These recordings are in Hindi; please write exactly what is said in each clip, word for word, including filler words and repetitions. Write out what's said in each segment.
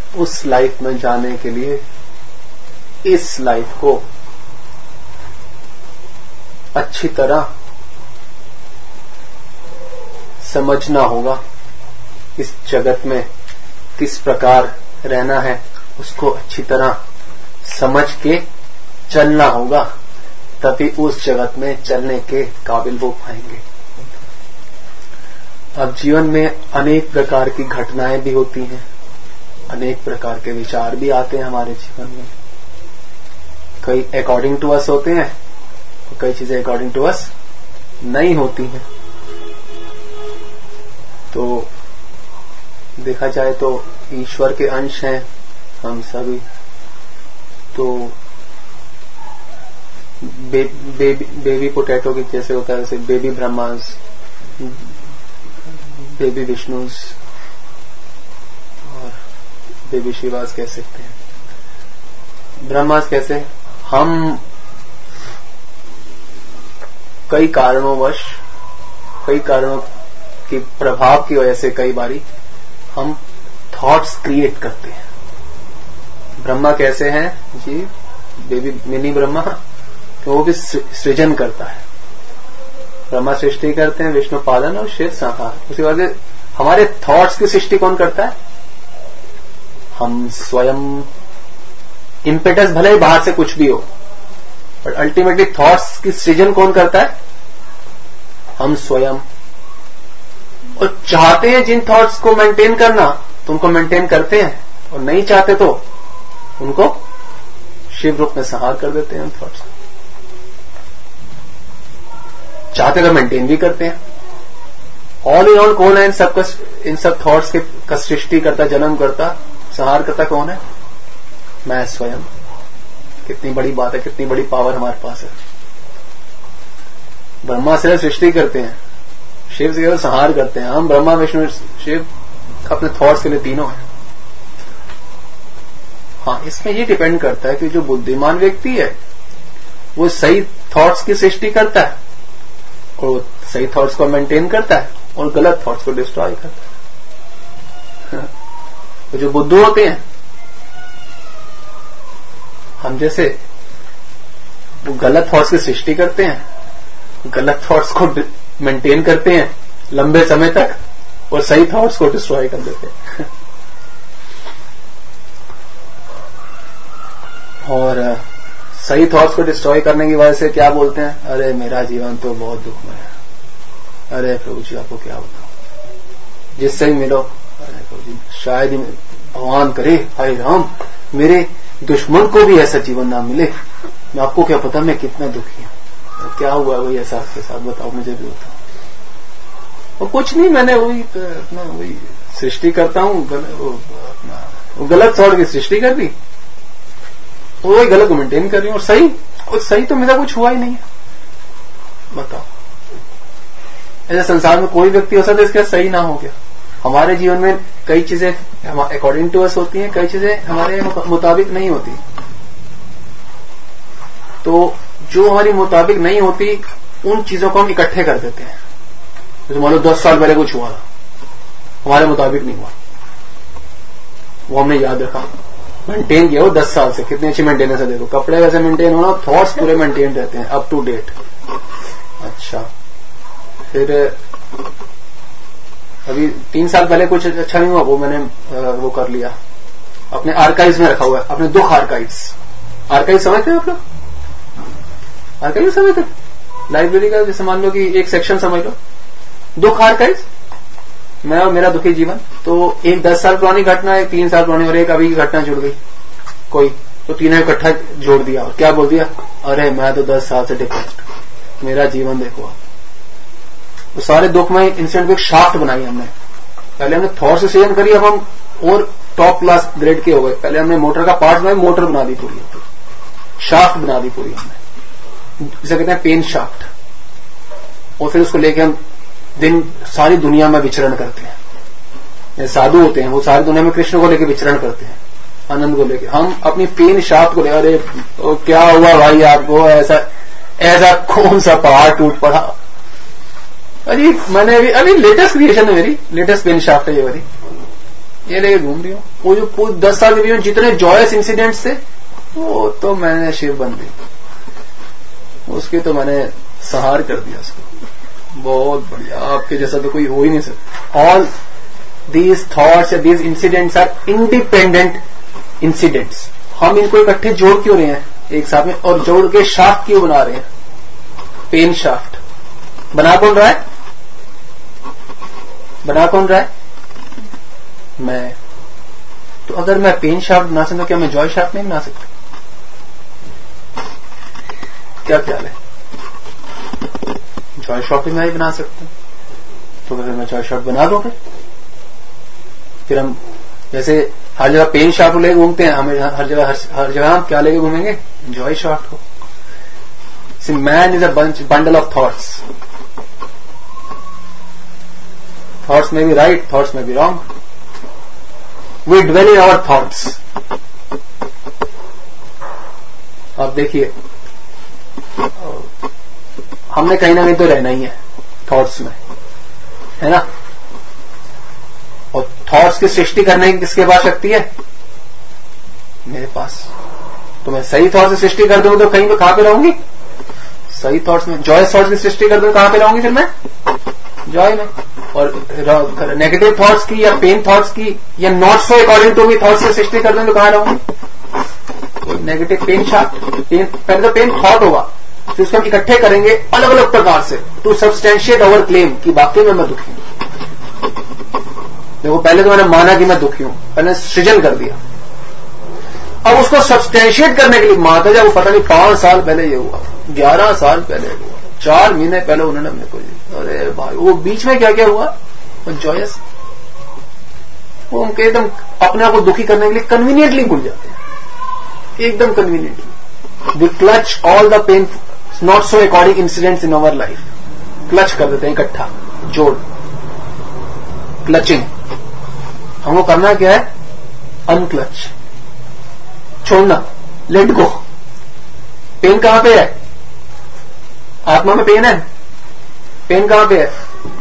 उस लाइफ में जाने के लिए इस लाइफ को अच्छी तरह समझना होगा। इस जगत में किस प्रकार रहना है उसको अच्छी तरह समझ के चलना होगा, तभी उस जगत में चलने के काबिल हो पाएंगे। अब जीवन में अनेक प्रकार की घटनाएं भी होती हैं, अनेक प्रकार के विचार भी आते हैं हमारे जीवन में। कई अकॉर्डिंग टू अस होते हैं, कई चीजें अकॉर्डिंग टू अस नहीं होती हैं। तो देखा जाए तो ईश्वर के अंश हैं हम सभी। तो बे, बेबी बेबी पोटैटो की जैसे होता है, जैसे बेबी ब्रह्मास, बेबी विष्णुस और बेबी शिवास कह सकते हैं। ब्रह्मास कैसे? हम कई कारणोंवश, कई कारणों के प्रभाव की वजह से कई बारी हम थॉट्स क्रिएट करते हैं। ब्रह्मा कैसे हैं जी? बेबी मिनी ब्रह्मा, तो वो भी सृजन करता है। ब्रह्मा सृष्टि करते हैं, विष्णु पालन और शिव संहार। उसी वजह से हमारे थॉट्स की सृष्टि कौन करता है? हम स्वयं। इम्पेटस भले ही बाहर से कुछ भी हो, बट अल्टीमेटली थॉट्स की सृजन कौन करता है? हम स्वयं। और चाहते हैं जिन थॉट्स को मेंटेन करना तो उनको मेंटेन करते हैं, और नहीं चाहते तो उनको शिव रूप में संहार कर देते हैं। उन थॉट्स को चाहते तो मेंटेन भी करते हैं। ऑल इन ऑल कौन है इन सब का, इन सब थॉट्स के का सृष्टि करता, जन्म करता, संहार करता कौन है? मैं स्वयं। कितनी बड़ी बात है, कितनी बड़ी पावर हमारे पास है। ब्रह्मा से सृष्टि करते हैं, शिव से केवल संहार करते हैं। हम ब्रह्मा विष्णु शिव अपने थॉट्स के लिए तीनों हैं। हाँ, इसमें ये डिपेंड करता है कि जो बुद्धिमान व्यक्ति है वो सही थॉट्स की सृष्टि करता है और सही थॉट्स को मेंटेन करता है और गलत थॉट्स को डिस्ट्रॉय करता है। तो जो बुद्धू होते हैं, हम जैसे, वो गलत थॉट्स की सृष्टि करते हैं, गलत थॉट्स को मेंटेन करते हैं लंबे समय तक और सही थॉट्स को डिस्ट्रॉय कर देते हैं। और सही थॉट्स को डिस्ट्रॉय करने की वजह से क्या बोलते हैं? अरे मेरा जीवन तो बहुत दुखमय है। अरे प्रभु जी आपको क्या बताऊं, जिससे ही मिलो, अरे प्रभु जी शायद ही भगवान करे, हाय राम मेरे दुश्मन को भी ऐसा जीवन ना मिले। मैं आपको क्या पता मैं कितना दुखी हूं। क्या हुआ वही ऐसा आपके साथ, बताओ मुझे भी बताओ। और कुछ नहीं, मैंने वही अपना वही सृष्टि करता हूं, अपना गलत थॉट की सृष्टि कर दी, वही गलत को मेंटेन कर रही हूं। और सही, और सही तो मेरा कुछ हुआ ही नहीं है। बताओ, ऐसे संसार में कोई व्यक्ति हो सकता है इसके सही ना हो गया। हमारे जीवन में कई चीजें अकॉर्डिंग टू अस होती हैं, कई चीजें हमारे मुताबिक नहीं होती। तो जो हमारी मुताबिक नहीं होती उन चीजों को हम इकट्ठे कर देते हैं। जैसे मान लो दस साल पहले कुछ हुआ था, हमारे मुताबिक नहीं हुआ, वो हमने याद रखा, मेंटेन किया वो दस साल से। कितनी अच्छी मेंटेनेंस है, देखो कपड़े वैसे मेंटेन होना, थॉट्स पूरे मेंटेन रहते हैं अप टू डेट। अच्छा, फिर अभी तीन साल पहले कुछ अच्छा नहीं हुआ, वो मैंने वो कर लिया, अपने आर्काइव्स में रखा हुआ है, अपने दुख आर्काइव्स। आर्काइव समझते हैं आप लोग? आर्काइव समझते? लाइब्रेरी का जैसे मान लो कि एक सेक्शन समझ लो, दुख आर्काइव्स, मैं और मेरा दुखी जीवन। तो एक दस साल पुरानी घटना है, तीन साल पुरानी, और एक अभी की घटना जुड़ गई कोई, तो तीनों इकट्ठा जोड़ दिया और क्या बोल दिया? अरे मैं तो दस साल से डिप्रेस्ड, मेरा जीवन देखो। तो सारे दुख में इंसिडेंट को एक शाफ्ट बनाई हमने। पहले हमने थॉट से सृजन करी, अब हम और टॉप क्लास ग्रेड के हो गए। पहले हमने मोटर का पार्ट बनाया, मोटर बना दी पूरी, शाफ्ट बना दी पूरी हमने, जिसे कहते हैं पेन शाफ्ट। और फिर उसको लेके हम दिन सारी दुनिया में विचरण करते हैं। साधु होते हैं वो सारी दुनिया में कृष्ण को लेके विचरण करते हैं, आनंद को लेके। हम अपनी पेन शाफ्ट को ले, अरे तो क्या हुआ भाई आपको, ऐसा ऐसा कौन सा पहाड़ टूट पड़ा? अरे मैंने अभी अभी लेटेस्ट क्रिएशन है मेरी, लेटेस्ट पेन शाफ्ट है ये वाली। ये लेके घूम रही हूँ। वो जो पूरे दस साल के बीच में जितने जॉयस इंसिडेंट्स थे वो तो मैंने शिव बन दी, उसकी तो मैंने सहार कर दिया उसको। बहुत बढ़िया, आपके जैसा तो कोई हो ही नहीं सकता। ऑल दीज थॉट्स या these incidents are independent incidents. हम इनको इकट्ठे जोड़ क्यों रहे हैं एक साथ में, और जोड़ के शाफ्ट क्यों बना रहे हैं? पेन शाफ्ट बना कौन रहा है? बना कौन रहा है? मैं। तो अगर मैं पेन शाफ्ट बना सकता, क्या मैं जॉय शाफ्ट नहीं बना सकता? क्या ख्याल है? जॉय शाफ्ट मैं ही बना सकता हूं, तो फिर मैं जॉय शाफ्ट बना दूं। फिर फिर हम जैसे हर जगह पेन शाफ्ट लेके घूमते हैं, हमें हर जगह हर, हर जगह हम क्या लेके घूमेंगे? जॉय शाफ्ट को। See man is a bundle of thoughts. Thoughts में भी राइट, थॉट्स में भी wrong. We dwell in our thoughts. अब देखिए, हमने कहीं ना कहीं तो रहना ही है थॉट्स में, है ना? और थॉट्स की सृष्टि करने की किसके पास शक्ति है? मेरे पास। तो मैं सही थॉट से सृष्टि कर दूं तो कहीं पे कहां पे रहूंगी? सही थॉट्स में। जॉय थॉट्स की सृष्टि कर दूं कहां पे रहूंगी फिर मैं? जॉय में। और नेगेटिव थॉट्स की या पेन थॉट्स की या not so according to me thoughts से सृष्टि कर दूं तो कहां रहूंगी? Negative pain shaft. पहले तो पेन थॉट होगा, फिर उसको हम इकट्ठे करेंगे अलग अलग प्रकार से टू सब्सटेंशिएट अवर क्लेम कि वाकई में मैं दुखी हूं। देखो, पहले तो मैंने माना कि मैं दुखी हूं, मैंने सृजन कर दिया। अब उसको सब्सटेंशिएट करने के लिए माता जब वो पता नहीं पांच साल पहले ये हुआ, ग्यारह साल पहले हुआ, चार महीने पहले उन्होंने मेरे को, अरे भाई वो बीच में क्या क्या हुआ? वो जॉयस, वो उनके एकदम अपने आप को दुखी करने के लिए कन्वीनियंटली भूल जाते हैं, एकदम conveniently. We clutch all the pain not so according incidents in our life. Clutch कर देते हैं, इकट्ठा जोड़, क्लचिंग। हमको करना क्या है? अनक्लच, छोड़ना, लेट गो। पेन कहां पे है? आत्मा में पेन है। पेन कहां पे है?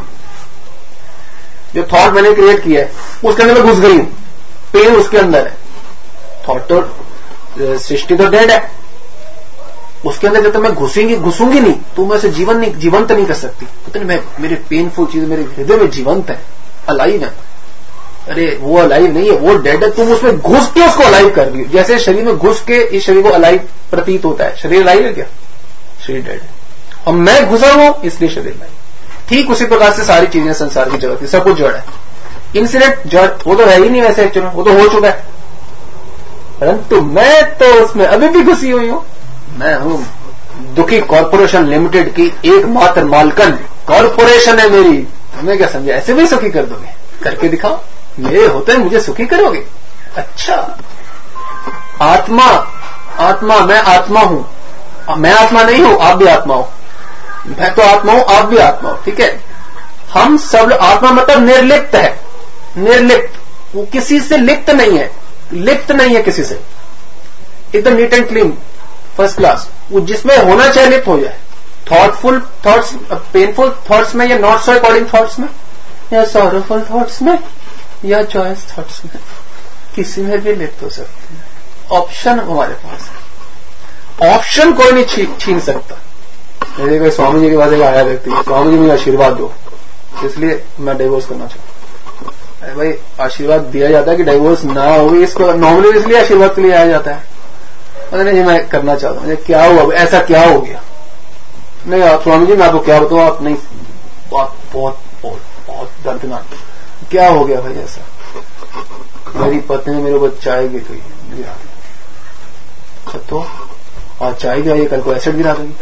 जो थॉट मैंने क्रिएट किया है उसके अंदर मैं घुस गई हूं, पेन उसके अंदर है। थॉट तो सृष्टि तो डेड है, उसके अंदर जब तक मैं घुसेंगी घुसूंगी नहीं तो मैं उसे जीवन नहीं जीवंत नहीं कर सकती। पता नहीं, मैं मेरे पेनफुल चीज मेरे हृदय में जीवंत है, अलाइव है। अरे वो अलाइव नहीं है, वो डेड है। तुम उसमें घुस के उसको अलाइव कर दी। जैसे शरीर में घुस के इस शरीर को अलाइव प्रतीत होता है। शरीर अलाइव है क्या? शरीर डेड है, और मैं घुसा हूं इसलिए शरीर लाइव। ठीक उसी प्रकार से सारी चीजें संसार की जगत, सब कुछ जड़ है। इंसिडेंट जड़, वो तो है ही नहीं वैसे एक्चुअली, वो तो हो चुका है, परंतु मैं तो उसमें अभी भी घुसी हुई हूं। मैं हूं दुखी कॉर्पोरेशन लिमिटेड की एकमात्र मालकन। कॉर्पोरेशन है मेरी। तुम्हें क्या समझा? ऐसे भी सुखी कर दोगे? करके दिखाओ, मेरे होते हैं मुझे सुखी करोगे? अच्छा, आत्मा, आत्मा, मैं आत्मा हूं। मैं आत्मा नहीं हूं, आप भी आत्मा हो। मैं तो आत्मा हूं, आप भी आत्मा हो, ठीक है? हम सब आत्मा मतलब निर्लिप्त है। निर्लिप्त, वो किसी से लिप्त नहीं है, लिप्त नहीं है किसी से, एकदम neat and clean, first class. वो जिसमें होना चाहिए लिप्त हो जाए। थॉटफुल थॉट्स, पेनफुल थॉट्स में या नॉट सो अकॉर्डिंग थॉट्स में या सॉरोफुल थॉट्स में या चॉइस थॉट्स में, किसी में भी लिप्त हो सकते हैं। ऑप्शन हमारे पास है, ऑप्शन कोई नहीं छीन सकता। मेरे कोई स्वामी जी के पास एक आया व्यक्ति, स्वामी जी मुझे आशीर्वाद दो, इसलिए मैं डिवोर्स करना चाहता हूं। अरे भाई, आशीर्वाद दिया जाता है कि डिवोर्स ना हो, इसको नॉर्मली इसलिए आशीर्वाद के लिए आया जाता है। अरे नहीं, मैं करना चाहता हूं। क्या हुआ? ऐसा क्या हो गया? नहीं आप स्वामी जी, मैं आपको क्या बताऊं, आप नहीं, बहुत बहुत बहुत बहुत दर्दनाक। क्या हो गया भाई ऐसा? मेरी पत्नी ने मेरे ऊपर चाय गिरी गिरा दी। अच्छा, तो आज चाय गिराई, कल को एसिड गिरा देगी।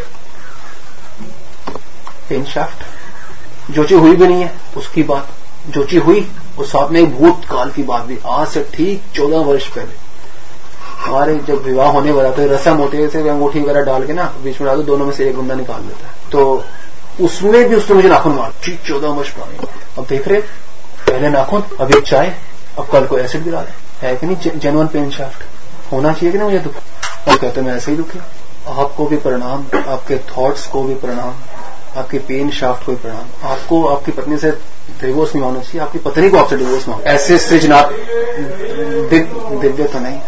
Pain shaft. जो चीज हुई भी नहीं है उसकी बात, जो चीज हुई उस साथ में एक भूतकाल की बात भी। आज से ठीक चौदह वर्ष पहले हमारे जब विवाह होने वाला था, रस्म होती है, जैसे अंगूठी वगैरह डाल के ना बीच में डाल दो, दोनों में से एक बंदा निकाल देता है, तो उसमें भी उसने मुझे नाखून मार। ठीक चौदह वर्ष पुरानी बात। अब देख रहे, पहले नाखून, अभी चाय, अब कल को एसिड गिरा दे। है कि नहीं जेन्युइन पेन शाफ्ट? होना चाहिए कि नहीं मुझे दुख? और कहते मैं ऐसे ही दुखी। आपको भी प्रणाम, आपके थॉट्स को भी प्रणाम, आपकी पेन शाफ्ट को भी प्रणाम। आपको आपकी पत्नी से डिवोर्स नहीं होना चाहिए, आपकी पत्नी को आपसे डिवोर्स मांगो, ऐसे सृजनात्मक दिव्य तो नहीं।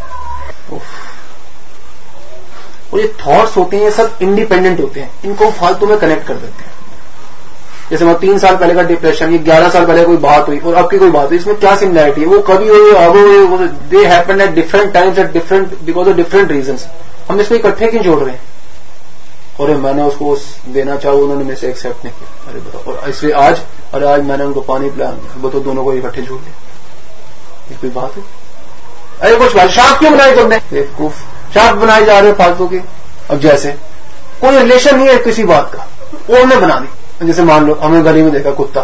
और ये थॉट्स होते हैं ये सब इंडिपेंडेंट होते हैं, इनको फालतू में कनेक्ट कर देते हैं। जैसे मैं तीन साल पहले का डिप्रेशन, ये ग्यारह साल पहले कोई बात हुई और अब की कोई बात हुई, इसमें क्या सिमिलैरिटी है? वो कभी हुई, अब हुई, they happened at different times at different because of different reasons. हम इसको इकट्ठे क्यों जोड़ रहे हैं? और मैंने उसको देना चाहूँ, उन्होंने मेरे से एक्सेप्ट नहीं किया, अरे बताओ। और इसलिए आज अरे आज मैंने उनको पानी पिलाया, बताओ दोनों को इकट्ठे जोड़ लिया, ये कोई बात है? अरे कुछ बात शाप क्यों बनाई तुमने? बेवकूफ, शाप बनाई जा रहे हो फालतू की। अब जैसे कोई रिलेशन नहीं है किसी बात का, वो हमने बना दी। जैसे मान लो हमने गली में देखा कुत्ता,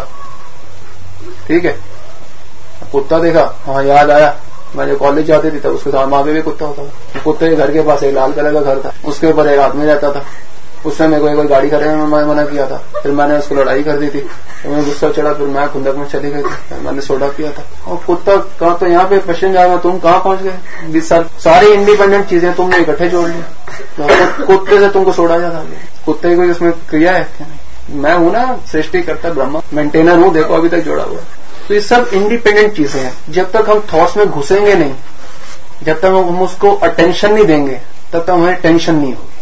ठीक है, कुत्ता देखा, हाँ याद आया मैं जब कॉलेज जाती थी तब उसके साथ माँ भी कुत्ता होता था। कुत्ते के घर के पास एक लाल कलर का घर था, उसके ऊपर एक आदमी रहता था। उसने मेरे को एक बार गाड़ी करने में मना किया था, फिर मैंने उसको लड़ाई कर दी थी, तो मुझे गुस्सा चढ़ा, फिर मैं खुंदक में चली गई थी, मैंने सोडा पिया था। और कुत्ता कहा तो यहाँ पे क्वेश्चन जाएगा, तुम कहाँ पहुंच गए? बीस साल सारी इंडिपेंडेंट चीजें तुमने इकट्ठे जोड़ लिया। कुत्ते से तुमको सोडा याद आ गया। कुत्ते की कोई उसमें क्रिया है क्या? नहीं। मैं हूं ना सृष्टि करता ब्रह्मा, मेंटेनर हूं, देखो अभी तक जोड़ा हुआ है। तो ये सब इंडिपेंडेंट चीजें हैं। जब तक हम थॉट्स में घुसेंगे नहीं, जब तक हम उसको अटेंशन नहीं देंगे, तब तक हमें टेंशन नहीं होगी।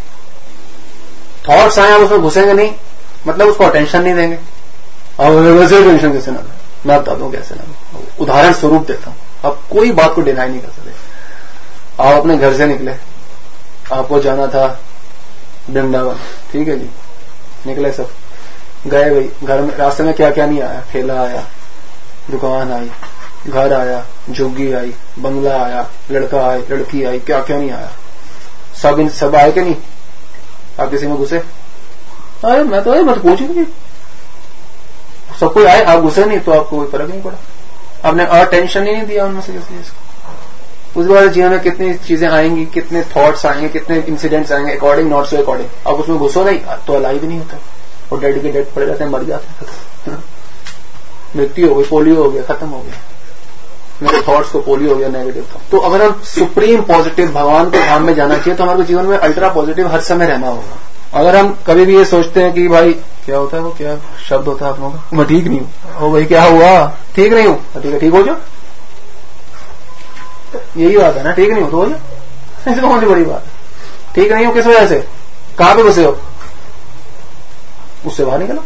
थॉट्स आए हम उसमें घुसेंगे नहीं, मतलब उसको अटेंशन नहीं देंगे। और वैसे टेंशन कैसे ना दें, मैं बता दूं कैसे ना दें। उदाहरण स्वरूप देता हूं, आप कोई बात को डिनाई नहीं कर सकते। आप अपने घर से निकले, आपको जाना था वृंदावन, ठीक है जी, निकले सब, गए भाई, घर में रास्ते में क्या क्या नहीं आया? ठेला आया, दुकान आई, घर आया, झुग्गी आई, बंगला आया, लड़का आया, लड़की आई, क्या क्या नहीं आया? सब इन सब आए कि नहीं? आप किसी में घुसे? अरे मैं तो मैं तो पूछ ही नहीं, सब कोई आए, आप घुसे नहीं तो आपको कोई फर्क नहीं पड़ा। आपने अटेंशन ही नहीं दिया उनमें से किसी चीज। उसके बाद जीवन में कितनी चीजें आएंगी, कितने थॉट्स आएंगे, कितने इंसिडेंट्स आएंगे, अकॉर्डिंग नॉट सो अकॉर्डिंग। आप उसमें घुसो नहीं तो अलाइव नहीं होता, और डेड के डेड पड़े रहते हैं, मर जाते हैं, मृत्यु हो गई, पोलियो हो गया, खत्म हो गया। मेरे थॉट्स को पोलियो हो गया, नेगेटिव था। तो अगर हम सुप्रीम पॉजिटिव भगवान के धाम में जाना चाहिए तो हमारे जीवन में अल्ट्रा पॉजिटिव हर समय रहना होगा। अगर हम कभी भी ये सोचते हैं कि भाई क्या होता है, वो क्या शब्द होता है आप लोगों का, मैं ठीक नहीं हूँ, ओ भाई क्या हुआ, ठीक नहीं हूँ, ठीक है ठीक हो जाओ, यही बात है ना, ठीक नहीं हो तो हो जाओ, इसमें कौन सी बड़ी बात है? ठीक नहीं हो किस वजह से, कहां पे घुसे हो, उससे बाहर निकलो।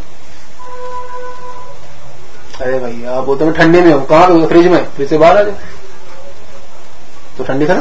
अरे भैया आप बोलते मैं ठंडी में हूं, कहां पे? फ्रिज में, फ्रिज से बाहर आ जाओ तो ठंडी था ना।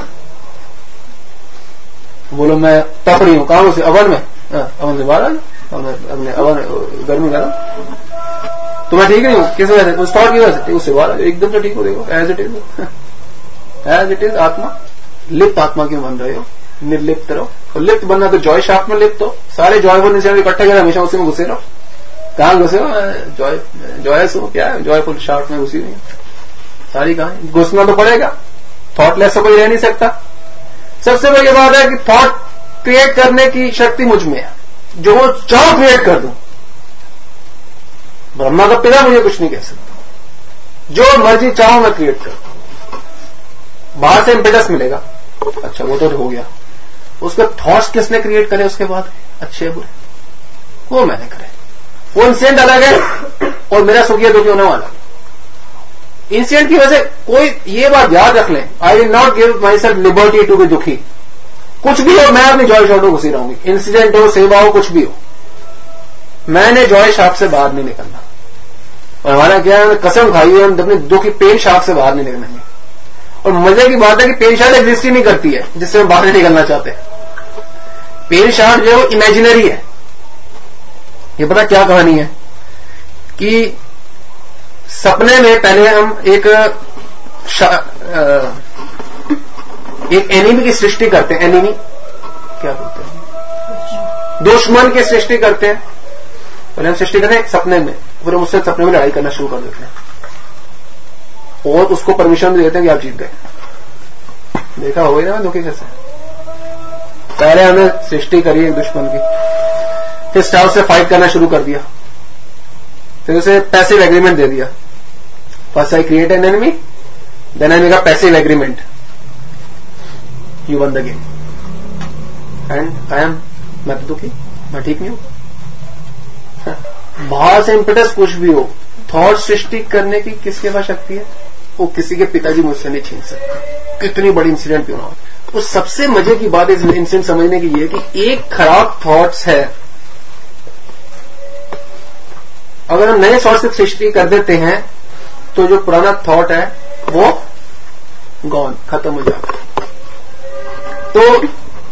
बोलो मैं तप रही हूं, कहां से? अवन में, अवन से बाहर आ जाओ, अपने अवन गर्मी करो तो मैं ठीक नहीं हूं किस वजह से? उस थॉट की वजह से, उससे बाहर आ जाओ, एकदम से ठीक हो, देखो as it is, as it is. आत्मा लिप्त आत्मा क्यों बन रहे हो? निर्लिप्त रहो। और लिप्त बनना तो जॉय शाफ्ट में लिप्त हो, सारे जॉयफुल इंसान इकट्ठे कर हमेशा उसी में घुसे रहो। कहां घुसे हो? जॉय जॉयस हो, क्या है जॉयफुल शाफ्ट में घुसी नहीं सारी। कहां घुसना तो पड़ेगा, थॉटलेस तो कोई रह नहीं सकता। सबसे बड़ी बात है कि थॉट क्रिएट करने की शक्ति मुझ में है, जो वो चाहो क्रिएट कर दूं। ब्रह्मा का पिता मुझे कुछ नहीं कह सकता, जो मर्जी चाहो मैं क्रिएट कर दूं। बाहर से इम्पेटस मिलेगा, अच्छा वो तो हो गया। उसके थॉट्स किसने क्रिएट करे उसके बाद, अच्छे बुरे, वो मैंने करे। वो इंसिडेंट अलग है और मेरा सुख या दुखी होना अलग है। इंसिडेंट की वजह से कोई ये बात याद रख लें, I will not give myself liberty to be दुखी। कुछ भी हो मैं अपनी जॉय शॉट में घुसी रहूंगी, इंसिडेंट हो, सेवा हो, कुछ भी हो, मैंने जॉय शाप से बाहर नहीं निकलना। और हमारा क्या है, कसम खाई है हम अपने दुखी पेन शाप से बाहर नहीं निकलेंगे। और मजे की बात है कि पेन शार्ट एग्जिस्ट ही नहीं करती है जिससे हम बाहर नहीं निकलना चाहते। पेन शार्ट जो है वो इमेजिनरी है। ये पता क्या कहानी है कि सपने में पहले हम एक एक एनिमी की सृष्टि करते हैं, एनिमी क्या बोलते हैं, दुश्मन की सृष्टि करते हैं। पहले हम सृष्टि करते हैं सपने में, फिर हम उससे सपने में लड़ाई करना शुरू कर देते हैं और उसको परमिशन भी देते हैं कि आप जीत गए। देखा हो ना दुखी कैसे? पहले हमने सृष्टि करी एक दुश्मन की, फिर स्टाफ से फाइट करना शुरू कर दिया, फिर उसे पैसिव एग्रीमेंट दे दिया। First I create an enemy, then I make a passive agreement, you won the game and I am, मैं तो दुखी, मैं ठीक नहीं हूं। बाहर से इम्पेटस कुछ भी हो, थॉट सृष्टि करने की किसके पास शक्ति है? वो किसी के पिताजी मुझसे नहीं छीन सकते, कितनी बड़ी इंसिडेंट क्यों ना हो। तो सबसे मजे की बात इस इंसिडेंट समझने की ये कि एक खराब थॉट्स है, अगर हम नए थॉट्स की सृष्टि कर देते हैं तो जो पुराना थॉट है वो गॉन, खत्म हो जाता है। तो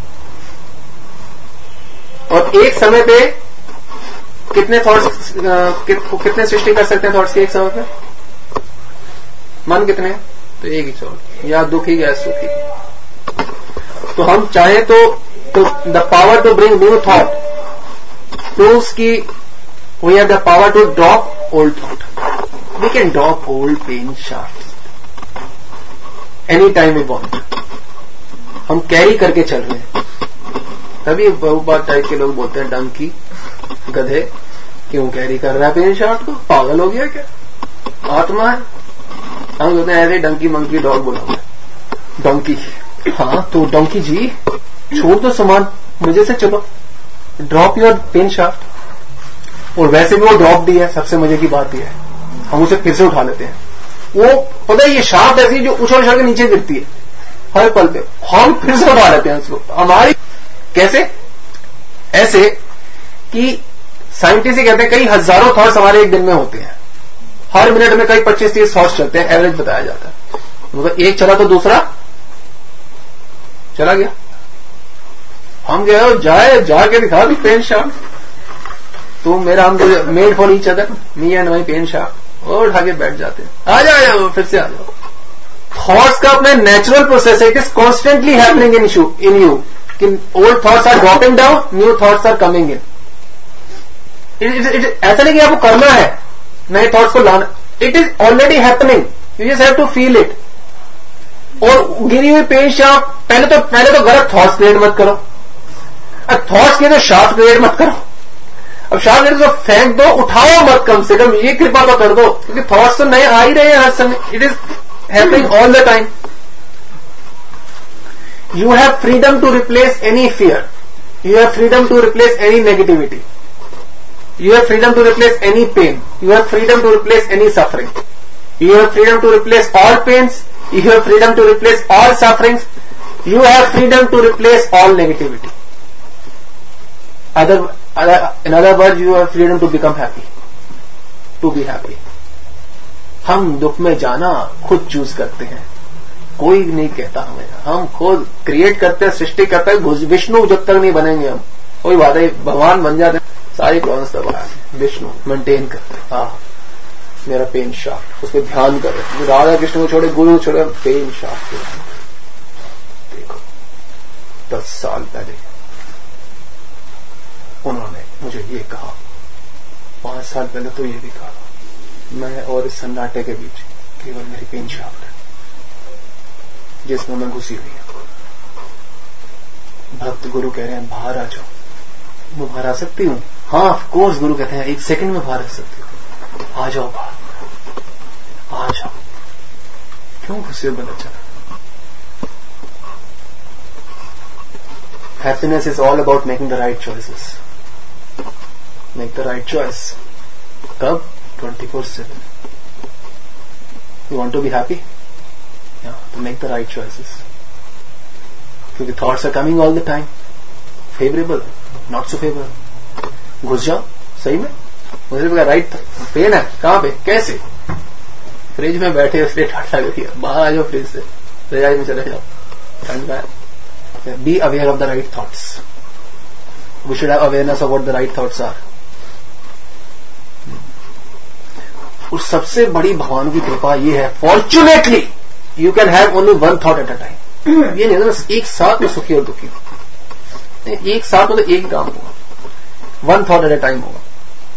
और एक समय पे कितने थॉट्स कि, कितने सृष्टि कर सकते हैं थॉट्स के एक समय पे? मन कितने? तो एक ही थॉट, या दुखी या सुखी। तो हम चाहें तो the power to bring new thought proves की we have the power to drop old thought. We can drop old pain shaft any time we want. हम कैरी करके चल रहे हैं। तभी बहुत टाइप के लोग बोलते हैं डंकी, गधे, क्यों कैरी कर रहा है पेन शाफ्ट को? पागल हो गया क्या? आत्मा है। हम बोलते हैं ऐसे डंकी मंकी डॉग बोला हुआ है। डंकी, हाँ तो डंकी जी छोड़ दो सामान, मुझे से चलो, ड्रॉप योर पेन शाफ्ट। और वैसे भी वो ड्रॉप दी है। सबसे मजे की बात यह है हम उसे फिर से उठा लेते हैं। वो पता है ये शाफ्ट ऐसी जो उछल उछल के नीचे गिरती है हर पल पे, हम फिर से उठा लेते हैं उसको। हमारी कैसे? ऐसे कि साइंटिस्ट कहते हैं कई हजारों थॉट्स हमारे एक दिन में होते हैं। हर मिनट में कई पच्चीस तीस थॉट्स चलते हैं, एवरेज बताया जाता है। मतलब एक चला तो दूसरा चला गया। हम गए जाए जाके दिखा दी पेन शाफ्ट, तो मेरा हम made for each other, me and my pain shaft, और उठा के बैठ जाते हैं। आ जाओ फिर से आ जाओ। थॉट्स का अपना नेचुरल प्रोसेस है, it is constantly happening in you in you कि old thoughts are dropping down, new thoughts are coming in. ऐसा नहीं कि आपको करना है नए थॉट्स को लाना, it is already happening, you just have to feel it. और गिरी हुई पेन शाफ्ट, पहले तो पहले तो गलत थॉट्स क्रिएट मत करो। अब थॉट्स के तो शाफ्ट क्रिएट मत करो। अब शाफ्ट क्रिएट तो फेंक दो, उठाओ मत, कम से कम ये कृपा तो कर दो, क्योंकि थॉट्स तो नए आ ही रहे हैं हर समय। It is happening all the time. You have freedom to replace any fear. You have freedom to replace any negativity. You have freedom to replace any pain. You have freedom to replace any suffering. You have freedom to replace all pains. You have freedom to replace all sufferings. You have freedom to replace all negativity. Other, other, in other words, you have freedom to become happy. To be happy. हम दुख में जाना खुद चूज करते हैं, कोई नहीं कहता हमें। हम खुद क्रिएट करते हैं, सृष्टि करते हैं। विष्णु जब तक नहीं बनेंगे हम, कोई बात है, भगवान बन जाते हैं, सारी प्रॉब्लम्स दबा विष्णु मेंटेन करते हैं। हाँ मेरा पेन शाफ्ट, उस पर ध्यान करें। राधा कृष्ण को छोड़े, गुरु छोड़े, पेन शाफ्ट। देखो दस साल पहले उन्होंने मुझे ये कहा, पांच साल पहले तो ये भी कहा। मैं और इस सन्नाटे के बीच केवल मेरी पेन शाफ्ट है जिसमें मैं घुसी हुई हूं। भक्त गुरु कह रहे हैं बाहर आ जाओ। मैं बाहर आ सकती हूं? हाँ ऑफ कोर्स। गुरु कहते हैं एक सेकंड में बाहर आ सकती हूं। आ जाओ बाहर, आ जाओ। क्यों घुसे हो बच्चा? Happiness is all about making the right choices. Make the right choice. कब? Twenty four seven. You want to be happy? Yeah, to make the right choices. क्योंकि thoughts are coming all the time. Favorable, not so favorable. घुस जाओ सही में। मुझे लगा राइट पेन है, कहां पे, कैसे? फ्रिज में बैठे उसने ठाट लग रही है, बाहर आ जाओ फ्रिज से, रजाई में चले जाओ, ठंड का है। Be aware of the right thoughts. We should have awareness of what the right thoughts are. और सबसे बड़ी भगवान की कृपा ये है, fortunately you can have only one thought at a time. ये नहीं ना एक साथ में सुखी और दुखी, एक साथ में तो एक काम होगा, one thought at a time होगा।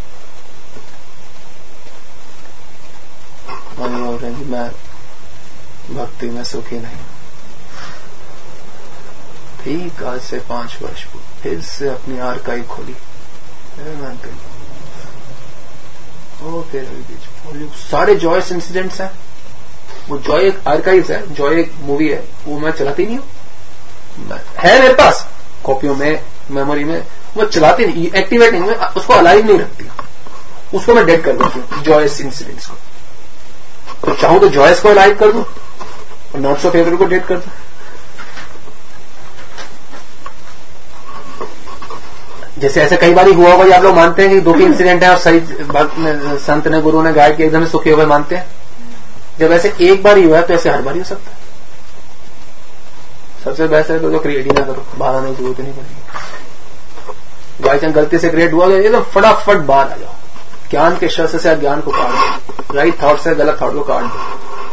जी मैं भक्ति में सुखी नहीं। ठीक आज से पांच वर्ष को फिर से अपनी आर्काइव खोली, ओ फिर बीच सारे जॉयस इंसिडेंट्स हैं। वो जॉय एक आर्काइव है, जॉय एक मूवी है, वो मैं चलाती नहीं हूं, है मेरे पास कॉपियों में, मेमोरी में, वो चलाती नहीं, एक्टिवेट नहीं, मैं उसको अलाइव नहीं रखती। उसको मैं डेड कर देती हूं, जॉयस इंसिडेंट्स को। तो चाहूं तो जॉयस को अलाइव कर दूं और नॉट सो फेवरेबल को डेड कर दूं। जैसे ऐसे कई बार हुआ होगा, आप लोग मानते हैं कि दो तीन इंसिडेंट है और सही भक्त ने, संत ने, गुरु ने गाइड किया, एकदम सुखी हुए मानते हैं। जब ऐसे एक बार ही हुआ है तो ऐसे हर बार ही हो सकता है। सबसे बेस्ट है तो क्रिएट ही ना करो, बाहर आने की जरूरत नहीं पड़ेगी। बाई चांस गलती से क्रिएट हुआ एकदम फटाफट बाहर आ जाओ, ज्ञान के शस्त्र से अज्ञान को काट दो, राइट थॉट से गलत थॉट को काट दो।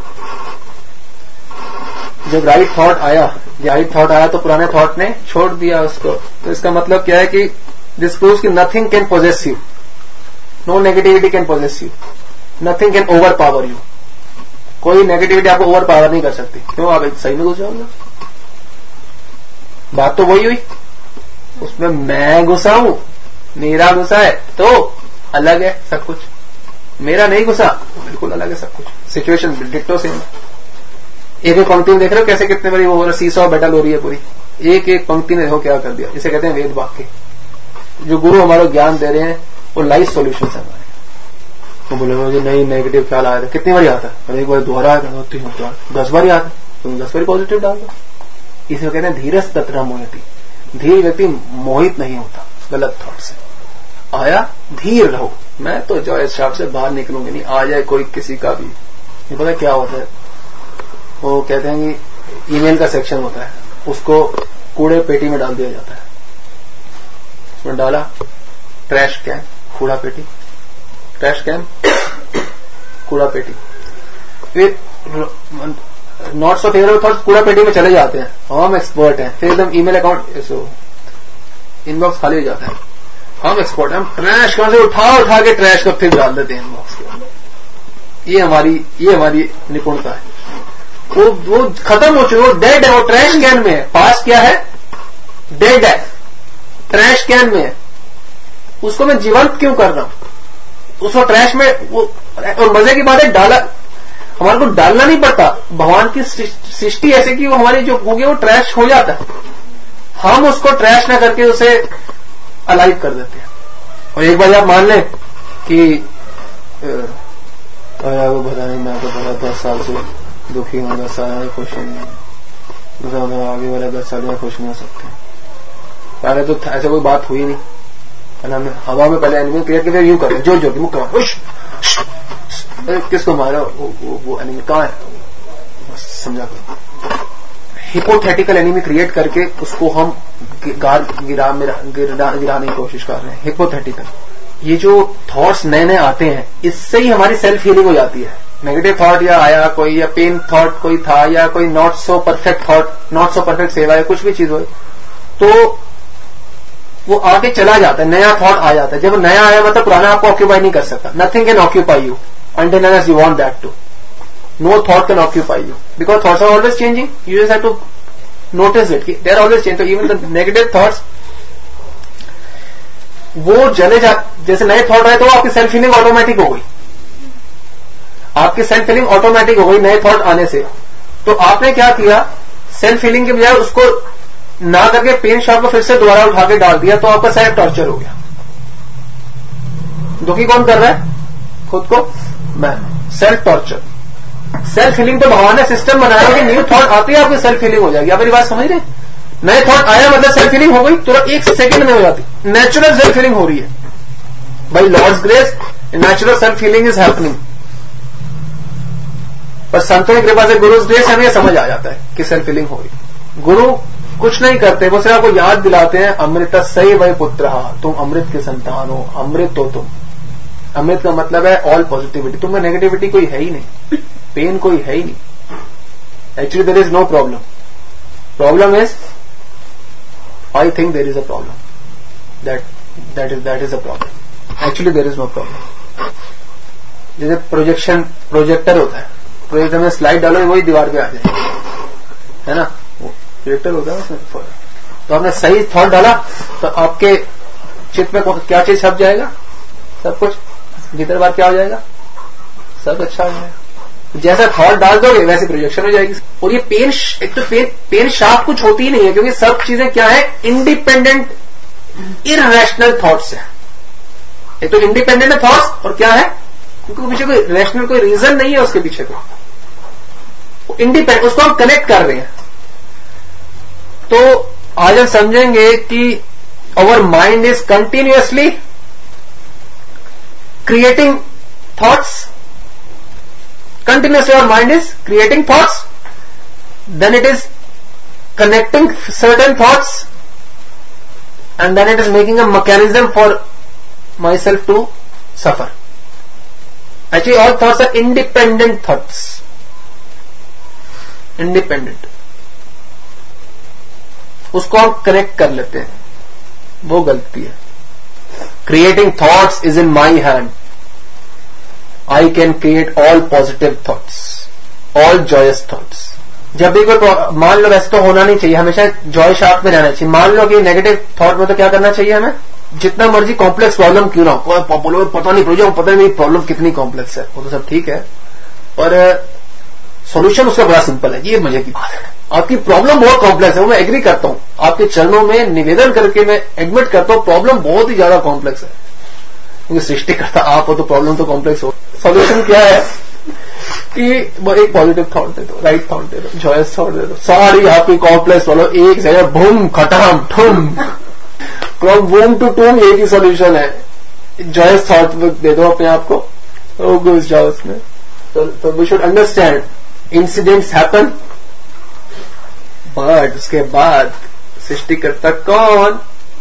जब राइट थॉट आया राइट थॉट आया तो पुराने थॉट ने छोड़ दिया उसको। तो इसका मतलब क्या है कि दिस प्रूव्स कि nothing can possess you, no negativity can possess you, nothing can overpower you. कोई नेगेटिविटी आपको ओवर पावर नहीं कर सकती। क्यों? आप सही में घुस जाओगे। बात तो वही हुई, उसमें मैं घुसा हूं, मेरा घुसा है तो अलग है सब कुछ, मेरा नहीं घुसा बिल्कुल अलग है सब कुछ। Situation ditto same. एक एक पंक्ति में देख रहे हो कैसे कितने बड़ी वो हो रहा, सीसॉ बैटल हो रही है पूरी। एक एक पंक्ति ने देखो क्या कर दिया। इसे कहते हैं वेद वाक्य। जो गुरु हमारा ज्ञान दे रहे हैं वो लाइफ सॉल्यूशन है हमारे। तो बोले मुझे नहीं नेगेटिव ख्याल आया था, कितनी बार आता है? एक बार दोहरा आता, दस बार आता, तुम दस बार पॉजिटिव डाल दो। इसे कहते हैं धीरज तत्र मोहती। धीर व्यक्ति मोहित नहीं होता गलत थॉट से। आया धीर रहो, मैं तो जॉय शाप से बाहर निकलूंगी नहीं, आ जाए कोई किसी का भी। ये पता क्या होता है, वो कहते हैं कि ईमेल का सेक्शन होता है, उसको कूड़े पेटी में डाल दिया जाता है। उसमें डाला ट्रैश कैन, कूड़ा पेटी, ट्रैश कैन, कूड़ा पेटी। फिर नॉट सो फेवरेबल थॉट्स कूड़ा पेटी में चले जाते हैं, हम एक्सपर्ट हैं। फिर एकदम ईमेल अकाउंट इनबॉक्स खाली हो जाता है, हम एक्सपर्ट हैं, हम ट्रैश कहां से उठा उठा के ट्रैश को फिर डाल देते हैं इनबॉक्स के अंदर। ये हमारी ये हमारी निपुणता है। वो वो खत्म हो चुका, वो डेड है, वो ट्रैश कैन में है। पास क्या है? डेड है, ट्रैश कैन में है। उसको मैं जीवंत क्यों कर रहा हूं? उसको ट्रैश में वो, और मजे की बात है डाला, हमारे को डालना नहीं पड़ता। भगवान की सृष्टि ऐसे कि वो हमारी जो होगी वो ट्रैश हो जाता है, हम उसको ट्रैश ना करके उसे अलाइव कर देते हैं। और एक बार आप मान लें कि वो बता नहीं, मैं तो बड़ा दस साल से दुखी हूं, दस साल में खुश नहीं, आगे वाले दस साल में खुश नहीं हो सकते। पहले तो ऐसे कोई बात हुई नहीं, हमने हवा में पहले एनिमल क्रिएट करके यूं कर जोर जोर की मुक्का, किसको मारा? वो, वो, वो एनिमी कहां है? समझा करो। हिपोथेटिकल एनिमी क्रिएट करके उसको हम गार गिरा गिरा, गिराने की कोशिश कर रहे हैं। हिपोथेटिकल, ये जो थॉट्स नए नए आते हैं, इससे ही हमारी सेल्फ हीलिंग हो जाती है। नेगेटिव थॉट या आया कोई, या पेन थॉट कोई था, या कोई not so perfect thought, not so perfect सेवा, या कुछ भी चीज हो, तो वो आके चला जाता है, नया थॉट आ जाता है। जब नया आया मतलब पुराना आपको ऑक्यूपाई नहीं कर सकता। Nothing can occupy you until unless you want that to. No thought can occupy you because thoughts are always changing. You just have to notice it. They are always changing. So even the negative thoughts, वो चले जा, जैसे नए थॉट आए तो आपकी सेल्फ फीलिंग ऑटोमेटिक हो गई। आपकी सेल्फ फीलिंग ऑटोमेटिक हो गई नए थॉट आने से। तो आपने क्या किया, सेल्फ फीलिंग के बजाय उसको ना करके पेन शॉप को फिर से दोबारा उठा के डाल दिया, तो आपका सेल्फ टॉर्चर हो गया। दुखी कौन कर रहा है? खुद को मैं। सेल्फ टॉर्चर, सेल्फ फीलिंग तो भगवान ने सिस्टम बनाया कि न्यू थॉट आती है आपकी सेल्फ फीलिंग हो जाएगी। आप मेरी बात समझ रहे? नए थॉट आया मतलब सेल्फ फीलिंग हो गई, तुरंत एक सेकंड में हो जाती, नेचुरल सेल्फ फीलिंग हो रही है। By Lord's grace natural self feeling is happening. पर संतों की कृपा से, गुरु ग्रेस हमें समझ आ जाता है कि सेल्फ फीलिंग हो रही। गुरु कुछ नहीं करते, वो सिर्फ आपको याद दिलाते हैं, अमृत सही वही पुत्र, तुम अमृत के संतान हो, अमृत हो तुम। अमृत का मतलब है ऑल पॉजिटिविटी। तुम्हें नेगेटिविटी कोई है ही नहीं, पेन कोई है ही नहीं। Actually there is no problem. Problem is I think there is a problem, that that is that is a problem. Actually there is no problem. जैसे प्रोजेक्शन प्रोजेक्टर होता है, प्रोजेक्टर में स्लाइड डालो वही दीवार पे आ जाए, है ना? वो प्रोजेक्टर होता है उसमें। तो आपने सही थॉट डाला तो आपके चित्त में क्या चीज छप जाएगा? सब कुछ भीतर बार क्या हो जाएगा? सब अच्छा हो जाएगा। जैसा थॉट डाल दोगे वैसे प्रोजेक्शन हो जाएगी। और ये पेन, एक तो पेन पेन शार्प कुछ होती ही नहीं है, क्योंकि सब चीजें क्या है? इंडिपेंडेंट इररेशनल थॉट्स है। ये तो इंडिपेंडेंट है थॉट्स, और क्या है, क्योंकि पीछे कोई रैशनल कोई रीजन नहीं है उसके पीछे को, इंडिपेंडेंट, उसको हम कनेक्ट कर रहे हैं। तो आज हम समझेंगे कि our mind is continuously creating thoughts, continuously our mind is creating thoughts, then it is connecting certain thoughts, and then it is making a mechanism for myself to suffer. Actually all thoughts are independent thoughts, independent, उसको हम कनेक्ट कर लेते हैं, वो गलती है। Creating thoughts is in my hand. I can create all positive thoughts, all joyous thoughts. जब भी कोई, मान लो वैसे तो होना नहीं चाहिए, हमेशा जॉय शार्प में रहना चाहिए। मान लो कि नेगेटिव थॉट में तो क्या करना चाहिए हमें, जितना मर्जी कॉम्प्लेक्स प्रॉब्लम क्यों ना हो, पॉपुलर पता नहीं प्रोजेक्ट पता नहीं प्रॉब्लम कितनी कॉम्प्लेक्स है, वो तो सब ठीक है, पर सॉल्यूशन उसका बड़ा सिंपल है। ये मजे की बात है, आपकी प्रॉब्लम बहुत कॉम्प्लेक्स है, वो मैं एग्री करता हूं, आपके चरणों में निवेदन करके मैं एडमिट करता हूं प्रॉब्लम बहुत ही ज्यादा कॉम्प्लेक्स है, क्योंकि सृष्टि करता आप हो तो प्रॉब्लम तो कॉम्प्लेक्स हो। सॉल्यूशन क्या है कि एक पॉजिटिव थॉट दे दो, राइट थॉट दे दो, जॉयस थॉट दे दो, सारी आपकी कॉम्प्लेक्स प्रॉब्लम एक जगह भूम खटाम ठुम, फ्रॉम वूम टू टूम एक ही सॉल्यूशन है, जॉयस थॉट दे दो अपने आप को, तो घुस जाओ उसमें। तो we should understand incidents happen, but उसके बाद सृष्टिकर्ता कौन,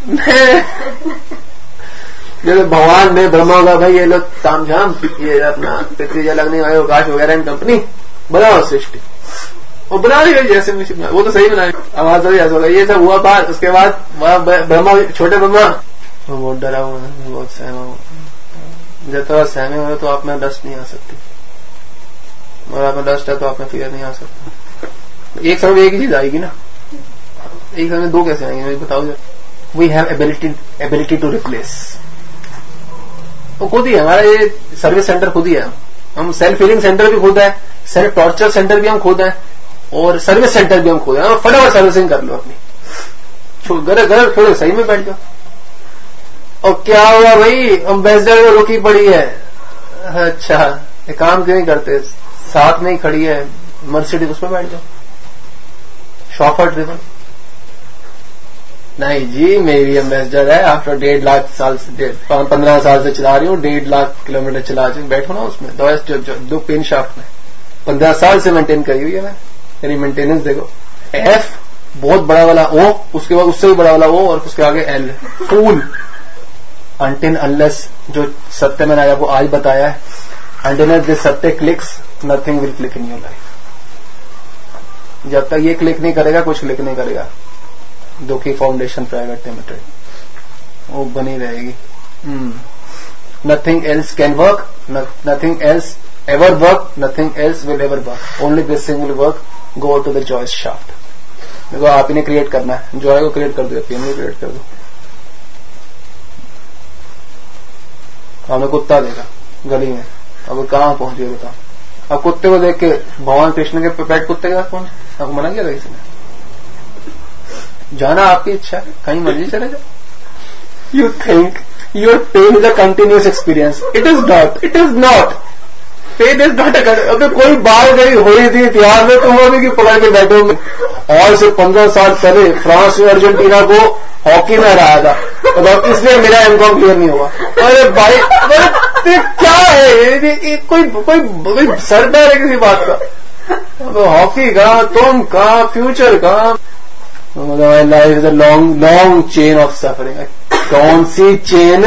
जैसे भगवान ने ब्रह्मा का भाई ये लोग ताम झाम ये अपना पृथ्वी जल अग्नि वायु आकाश वगैरह कंपनी बनाओ सृष्टि, वो बना रही है जैसे मुझे, वो तो सही बनाए, आवाज हो ऐसा होगा, ये सब हुआ बात। उसके बाद ब्रह्मा, छोटे ब्रह्मा वो बहुत डरा हुआ है, बहुत सहमा हुआ, जब तक सहमे हो तो आप में डस्ट नहीं आ सकती, और आप में डस्ट है तो आप में फियर नहीं आ सकता। एक समय एक ही चीज आएगी ना, एक समय दो कैसे आएंगे मुझे बताओ जरा। We have ability ability to replace, वो खुद ही है, हमारा ये सर्विस सेंटर खुद ही है, हम सेल्फ हीलिंग सेंटर भी खुद है, सेल्फ टॉर्चर सेंटर भी हम खुद है, और सर्विस सेंटर भी हम खुद है। फटाफट सर्विसिंग कर लो अपनी, घर घर थोड़े सही में बैठ जाओ। और क्या हुआ भाई, एम्बेसडर में रुकी पड़ी है, अच्छा ये काम क्यों नहीं करते, साथ में ही खड़ी है मर्सिडीज, उसमें बैठ जाओ, शॉफर ड्रिवन। नहीं जी मेरी एम्बेसडर है, आफ्टर डेढ़ लाख साल से पंद्रह साल से चला रही हूँ, डेढ़ लाख किलोमीटर चला रही हूँ, बैठो ना उसमें, दो, जो, दो पेन शाफ्ट में पंद्रह साल से मेंटेन करी हुई है मैं, मेरी मेंटेनेंस देखो। एफ बहुत बड़ा वाला ओ, उसके बाद उससे भी बड़ा वाला ओ, और उसके आगे एल, फूल। अनटिल अनलेस जो सत्य मैंने आपको आज बताया है, अनटिल दिस सत्य clicks nothing will click in your life. जब तक ये क्लिक नहीं करेगा कुछ क्लिक नहीं करेगा। दुखी फाउंडेशन प्राइवेट लिमिटेड वो बनी रहेगी। Nothing else can work, nothing else ever work, nothing else will ever work, only this thing will work. Go to the joy shaft. देखो आप इन्हें क्रिएट करना है, जॉय को क्रिएट कर दो, पेन को क्रिएट कर दो। हमें कुत्ता देखा गली में, अब कहां पहुंच गए बताओ। अब कुत्ते को देख के भगवान कृष्ण के पेट कुत्ते के पास पहुंचे, आपको मना किया था किसी ने? जाना आपकी इच्छा है, कहीं मर्जी चले जाओ। You think your pain is a continuous experience, it is not, it is not, pain is not a. अगर कोई बात गई हो रही थी इतिहास में, तुम अभी की पकड़ के बैठे हो। और से पंद्रह साल पहले फ्रांस में अर्जेंटीना को हॉकी में हराया था, तो इसलिए मेरा एमकॉम क्लियर नहीं हुआ। अरे भाई अरे क्या है, कोई कोई कोई सरदार है किसी बात का? हॉकी का, तुम का, फ्यूचर का। My life is a long long chain of suffering. कौन सी चेन?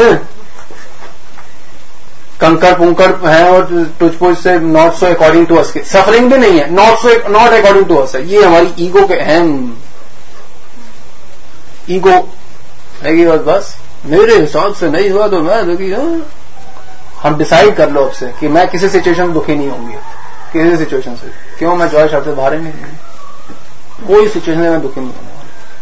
कंकर पुंकर है और तुझको से not so according to us. Suffering भी नहीं है, not so not according to us है। ये हमारी ईगो के अहम ईगो है कि बस बस मेरे हिसाब से नहीं हुआ तो मैं दुखी हूं। हम डिसाइड कर लो आपसे कि मैं किसी सिचुएशन में दुखी नहीं होंगी, किसी सिचुएशन से। क्यों? मैं जॉय शब्द से बाहर ही नहीं, कोई सिचुएशन में मैं दुखी नहीं होने वाला।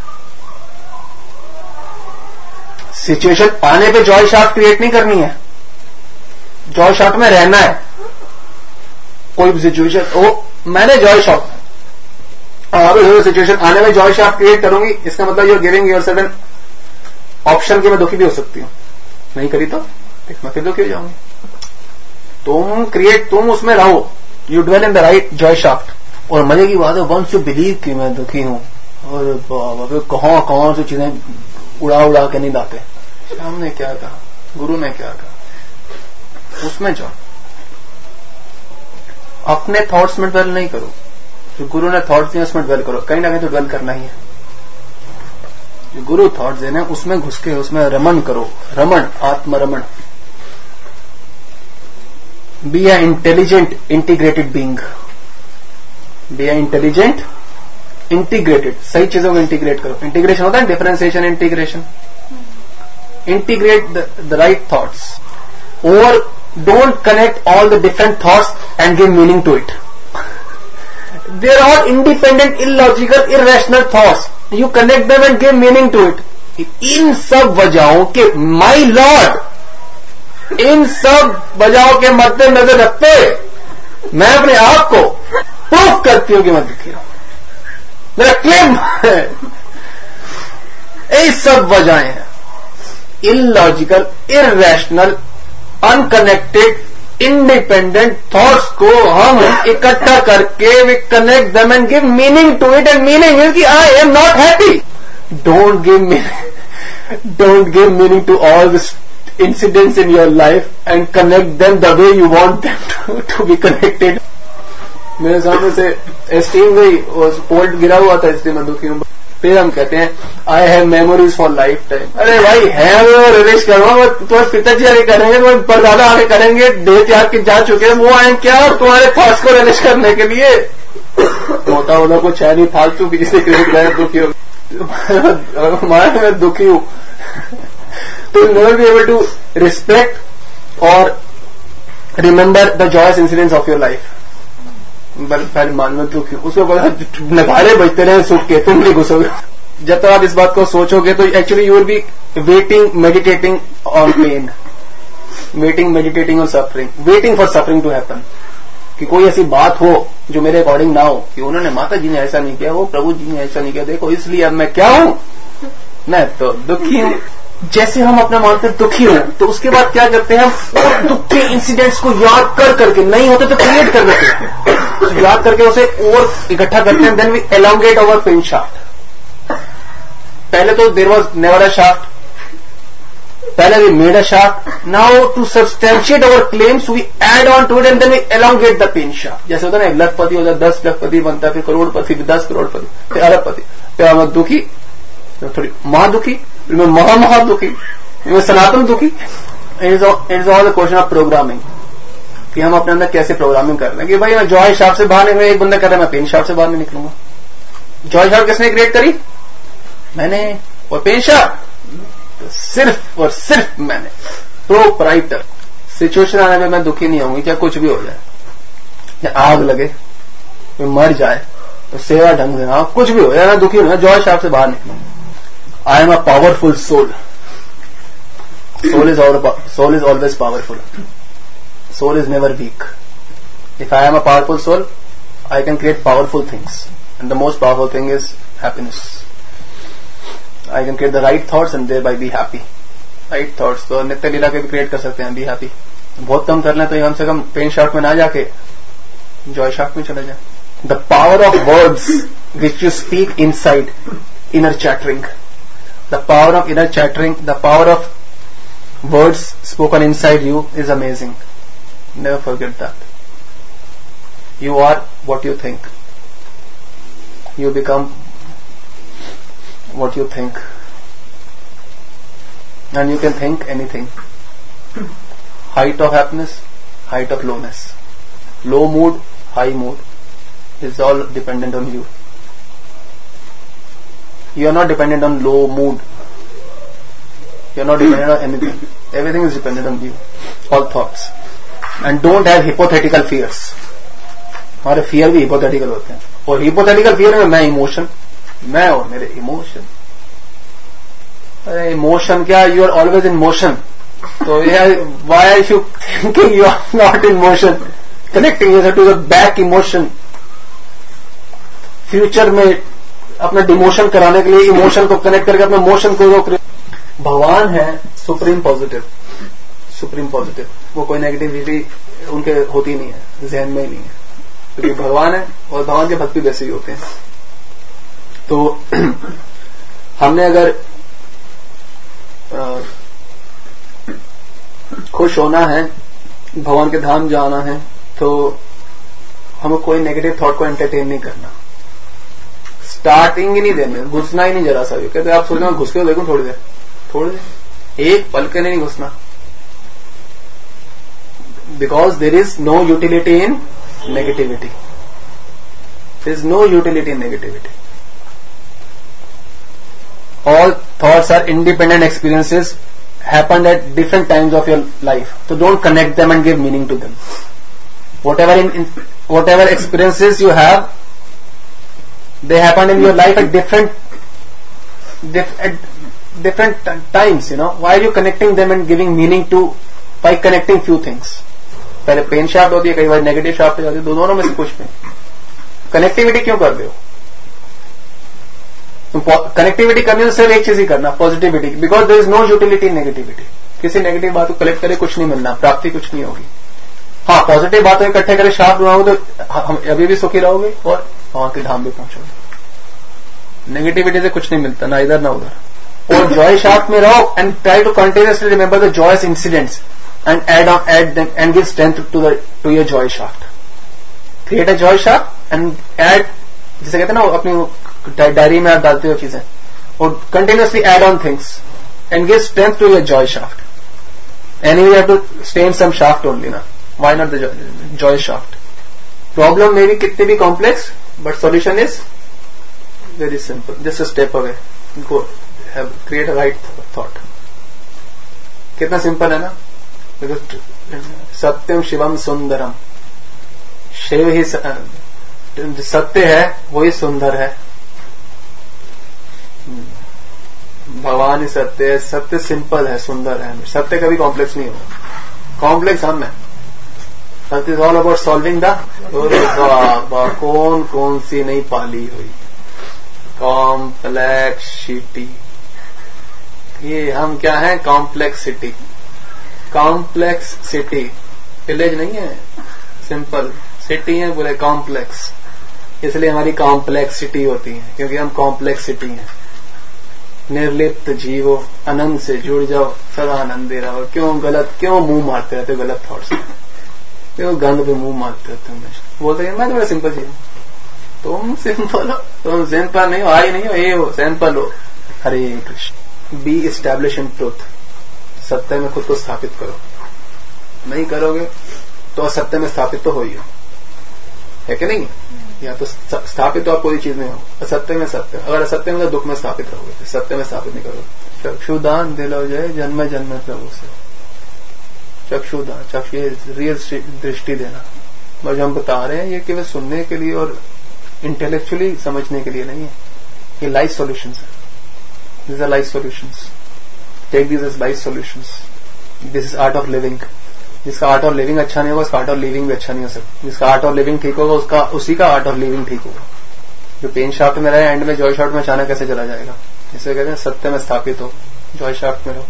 सिचुएशन आने पे जॉय शाफ्ट क्रिएट नहीं करनी है, जॉय शाफ्ट में रहना है। कोई भी सिचुएशन ओ मैंने जॉय शाफ्ट सिचुएशन आने में जॉय शाफ्ट क्रिएट करूंगी, इसका मतलब you're giving yourself an option कि मैं दुखी भी हो सकती हूं। नहीं करी तो देख मैं फिर दुखी हो जाऊंगी। तुम क्रिएट, तुम उसमें रहो, you dwell in the right joy shaft. और मजे की बात है, वंस यू बिलीव कि मैं दुखी हूं, और बाबा कहां कहां से चीजें उड़ा उड़ा के नहीं लाते। श्याम ने क्या कहा, गुरु ने क्या कहा, उसमें जाओ। अपने थॉट्स में ड्वेल नहीं करो, जो गुरु ने थॉट्स दिए उसमें ड्वेल करो। कहीं ना कहीं तो ड्वेल करना ही है। जो गुरु थॉट्स देने उसमें घुस के उसमें रमन करो, रमन, आत्मरमण। Be a intelligent integrated being, be a intelligent integrated, सही चीजों को इंटीग्रेट करो। इंटीग्रेशन होता है differentiation, integration. Integrate the right thoughts, और don't connect all the different thoughts and give meaning to it. There are independent, illogical, irrational thoughts, you connect them and give meaning to it. इन सब वजहों के माई लॉर्ड, इन सब वजहों के मद्देनजर रखते हुए मैं अपने आप को प्रूफ करती हूं कि मैं दुखी हूं। मेरा क्लेम है, ये सब वजहें हैं। Illogical, irrational, unconnected, independent thoughts को हम इकट्ठा करके we connect them and give meaning to it, and meaning is कि I am not happy. Don't give meaning, don't give meaning to all this incidents in your life and connect them the way you want them to, to be connected. मेरे सामने से एस्टीम गई और पोल्ट गिरा हुआ था, इसलिए मैं दुखी हूं। फिर हम कहते हैं I have memories for lifetime. अरे भाई है वो रिलीज करो, तुम्हारे पिताजी आगे करेंगे, तुम्हारे परदादा आगे करेंगे, देह त्याग के जा चुके हैं, वो आए क्या और तुम्हारे थॉट्स को रिलीज करने के लिए। मोटा होना कुछ है नहीं, फालतू किसी से क्रिएट गए दुखी हो। मैं दुखी हूं to never be able to respect or remember the joyous incidents of your life. पहले मान में दुखी, उसको पता नगाड़े बजते रहे सुख के, तुम नहीं घुसोगे। जब तक आप इस बात को सोचोगे तो actually you will be waiting, meditating on pain, waiting, meditating on suffering, waiting for suffering to happen. कि कोई ऐसी बात हो जो मेरे अकॉर्डिंग ना हो, कि उन्होंने माता जी ने ऐसा नहीं किया, वो प्रभु जी ने ऐसा नहीं किया, देखो इसलिए अब मैं क्या हूं, मैं तो दुखी हूं। जैसे हम अपना मानते दुखी हो, तो उसके बाद क्या करते हैं हम, और दुख के इंसिडेंट्स को याद कर करके, नहीं होते तो क्रिएट कर देते हैं, तो याद करके उसे और इकट्ठा करते हैं। Then we elongate our pain shaft. पहले तो there was never a shaft, पहले we made a shaft, now to substantiate our claims we add on to it and then we elongate the pain shaft. जैसे होता है ना, लखपति होता है, दस लखपति बनता है, फिर करोड़पति, फिर दस करोड़पति, फिर अरबपति, फिर मैं दुखी, थोड़ी महा दुखी, मैं महा महा दुखी, मैं सनातन दुखी। It is all the question of programming, कि हम अपने अंदर कैसे प्रोग्रामिंग कर रहे हैं। कि भाई मैं जॉय शाफ्ट से बाहर निकलूंगा, एक बंदा कर रहा है मैं पेन शाफ्ट से बाहर नहीं निकलूंगा। जॉय शाफ्ट किसने क्रिएट करी? मैंने। और पेन शाफ्ट तो सिर्फ और सिर्फ मैंने। प्रोप्राइटर। सिचुएशन आने में मैं दुखी नहीं होंगी, चाहे कुछ भी हो जाए, या आग लगे, कोई मर जाए तो सेवा ढंग से, हाँ कुछ भी हो जाए, मैं दुखी हूं, जॉय शाफ्ट से बाहर निकलूंगा। I am a powerful soul. Soul is all, soul is always powerful. Soul is never weak. If I am a powerful soul, I can create powerful things. And the most powerful thing is happiness. I can create the right thoughts and thereby be happy. Right thoughts. तो नित्य लीला के भी क्रिएट कर सकते हैं, be happy. बहुत कम कर लें तो कम से कम पेन शाफ्ट में ना जाके जॉय शाफ्ट में चले जाए. The power of words which you speak inside, inner chattering. The power of inner chattering, the power of words spoken inside you is amazing. Never forget that. You are what you think. You become what you think. And you can think anything. Height of happiness, height of lowness. Low mood, high mood is all dependent on you. You are not dependent on low mood. You are not dependent on anything. Everything is dependent on you. All thoughts. And don't have hypothetical fears. हमारे fear भी hypothetical होते हैं. और hypothetical fear में मैं emotion, मैं और मेरे emotion. अरे emotion क्या? You are always in motion. So yeah, why are you thinking you are not in motion? Connecting yourself to the back emotion. Future में अपना डिमोशन कराने के लिए इमोशन को कनेक्ट करके अपने मोशन को रोक रहे। भगवान है सुप्रीम पॉजिटिव, सुप्रीम पॉजिटिव, वो कोई नेगेटिविटी उनके होती नहीं है, जहन में ही नहीं है, क्योंकि भगवान है और भगवान के भक्त भी वैसे ही होते हैं। तो हमने अगर आ, खुश होना है, भगवान के धाम जाना है, तो हमें कोई नेगेटिव थॉट को एंटरटेन नहीं करना, स्टार्टिंग ही नहीं देने, घुसना ही नहीं जरा सा भी। कहते आप सोच रहे घुस के देखो थोड़ी देर, थोड़ी देर एक पल के नहीं घुसना, because there is no utility in negativity, there is no utility in negativity. All thoughts are independent experiences happened at different times of your life. So don't connect them and give meaning to them. Whatever in, in whatever experiences you have, they happened in your life at different diff, at different t- times. You know, why are you connecting them and giving meaning to by connecting few things? पहले पेन शाफ्ट होती है, कई बार नेगेटिव शाफ्ट हो जाती है, दोनों में से कुछ में कनेक्टिविटी क्यों कर रहे हो? कनेक्टिविटी करनी तो सिर्फ एक चीज ही करना, positivity, because there is no utility in negativity. किसी नेगेटिव बात को कलेक्ट करे कुछ नहीं मिलना, प्राप्ति कुछ नहीं होगी। हाँ, पॉजिटिव बातों इकट्ठे करे शाफ्ट बनाओगे तो हम अभी भी सुखी रहोगे और वहां के धाम भी पहुंचोगे। नेगेटिविटी से कुछ नहीं मिलता, ना इधर ना उधर। और जॉय शाफ्ट में रहो and try to continuously remember the joyous incidents and add on add them and give strength to the to your joy shaft. Create a joy shaft and add, जिसे कहते हैं ना अपनी डायरी में आप डालते हो चीजें, और continuously add on things and give strength to your joy shaft. Any we have to stay in some shaft only ना, why not the joy shaft? Problem may be कितनी भी complex, but solution is very simple, just a step away, go have create a right thought. कितना सिंपल है ना, सत्यम शिवम सुंदरम, शिव ही सत्य है, वही सुंदर है, भगवान ही सत्य है, सत्य सिंपल है, सुंदर है, सत्य कभी कॉम्प्लेक्स नहीं होगा, कॉम्प्लेक्स हम है। सत्य is all about solving the, कौन कौन सी नहीं पाली हुई कॉम्प्लेक्सिटी, ये हम क्या है, कॉम्प्लेक्सिटी, कॉम्प्लेक्सिटी, विलेज नहीं है, सिंपल सिटी है, बोले कॉम्प्लेक्स, इसलिए हमारी कॉम्प्लेक्सिटी होती है, क्योंकि हम कॉम्प्लेक्सिटी हैं। निर्लिप्त जीवो, आनंद से जुड़ जाओ, सदा आनंदे रहो। क्यों गलत, क्यों मुंह मारते रहते हो गलत थॉट्स, क्यों गंद पे मुंह मारते रहते हो? बोलते हैं मैं तो बड़ा सिंपल चीज हूं, तुम सिंपल हो, तुम सिंपल नहीं हो, आई नहीं हो, ये हो, सिंपल हो। Hare Krishna. Be establish in truth, सत्य में खुद को स्थापित करो, नहीं करोगे तो असत्य में स्थापित तो हो ही हो, है कि नहीं? या तो स्थापित तो आप कोई चीज में हो, असत्य में सत्य, अगर असत्य में तो दुख में स्थापित रहोगे, सत्य में स्थापित नहीं करोगे। चक्षुदान दिलो जय जन्म जन्म प्रभु से, चक्षुदान, चक्षु रियल दृष्टि देना। और जो हम बता रहे हैं ये केवल सुनने के लिए और इंटेलेक्चुअली समझने के लिए नहीं है, ये लाइफ सॉल्यूशंस है, this are life solutions, take this as life solutions, this is art of living. जिसका आर्ट ऑफ लिविंग अच्छा नहीं होगा उसका आर्ट ऑफ लिविंग भी अच्छा नहीं हो सकता, जिसका आर्ट ऑफ लिविंग ठीक होगा उसका उसी का आर्ट ऑफ लिविंग ठीक होगा। जो पेन शाफ्ट में रहे एंड में जॉय शाफ्ट में अचानक कैसे चला जाएगा? इसे कहते हैं सत्य में स्थापित हो, जॉय शाफ्ट में रहो।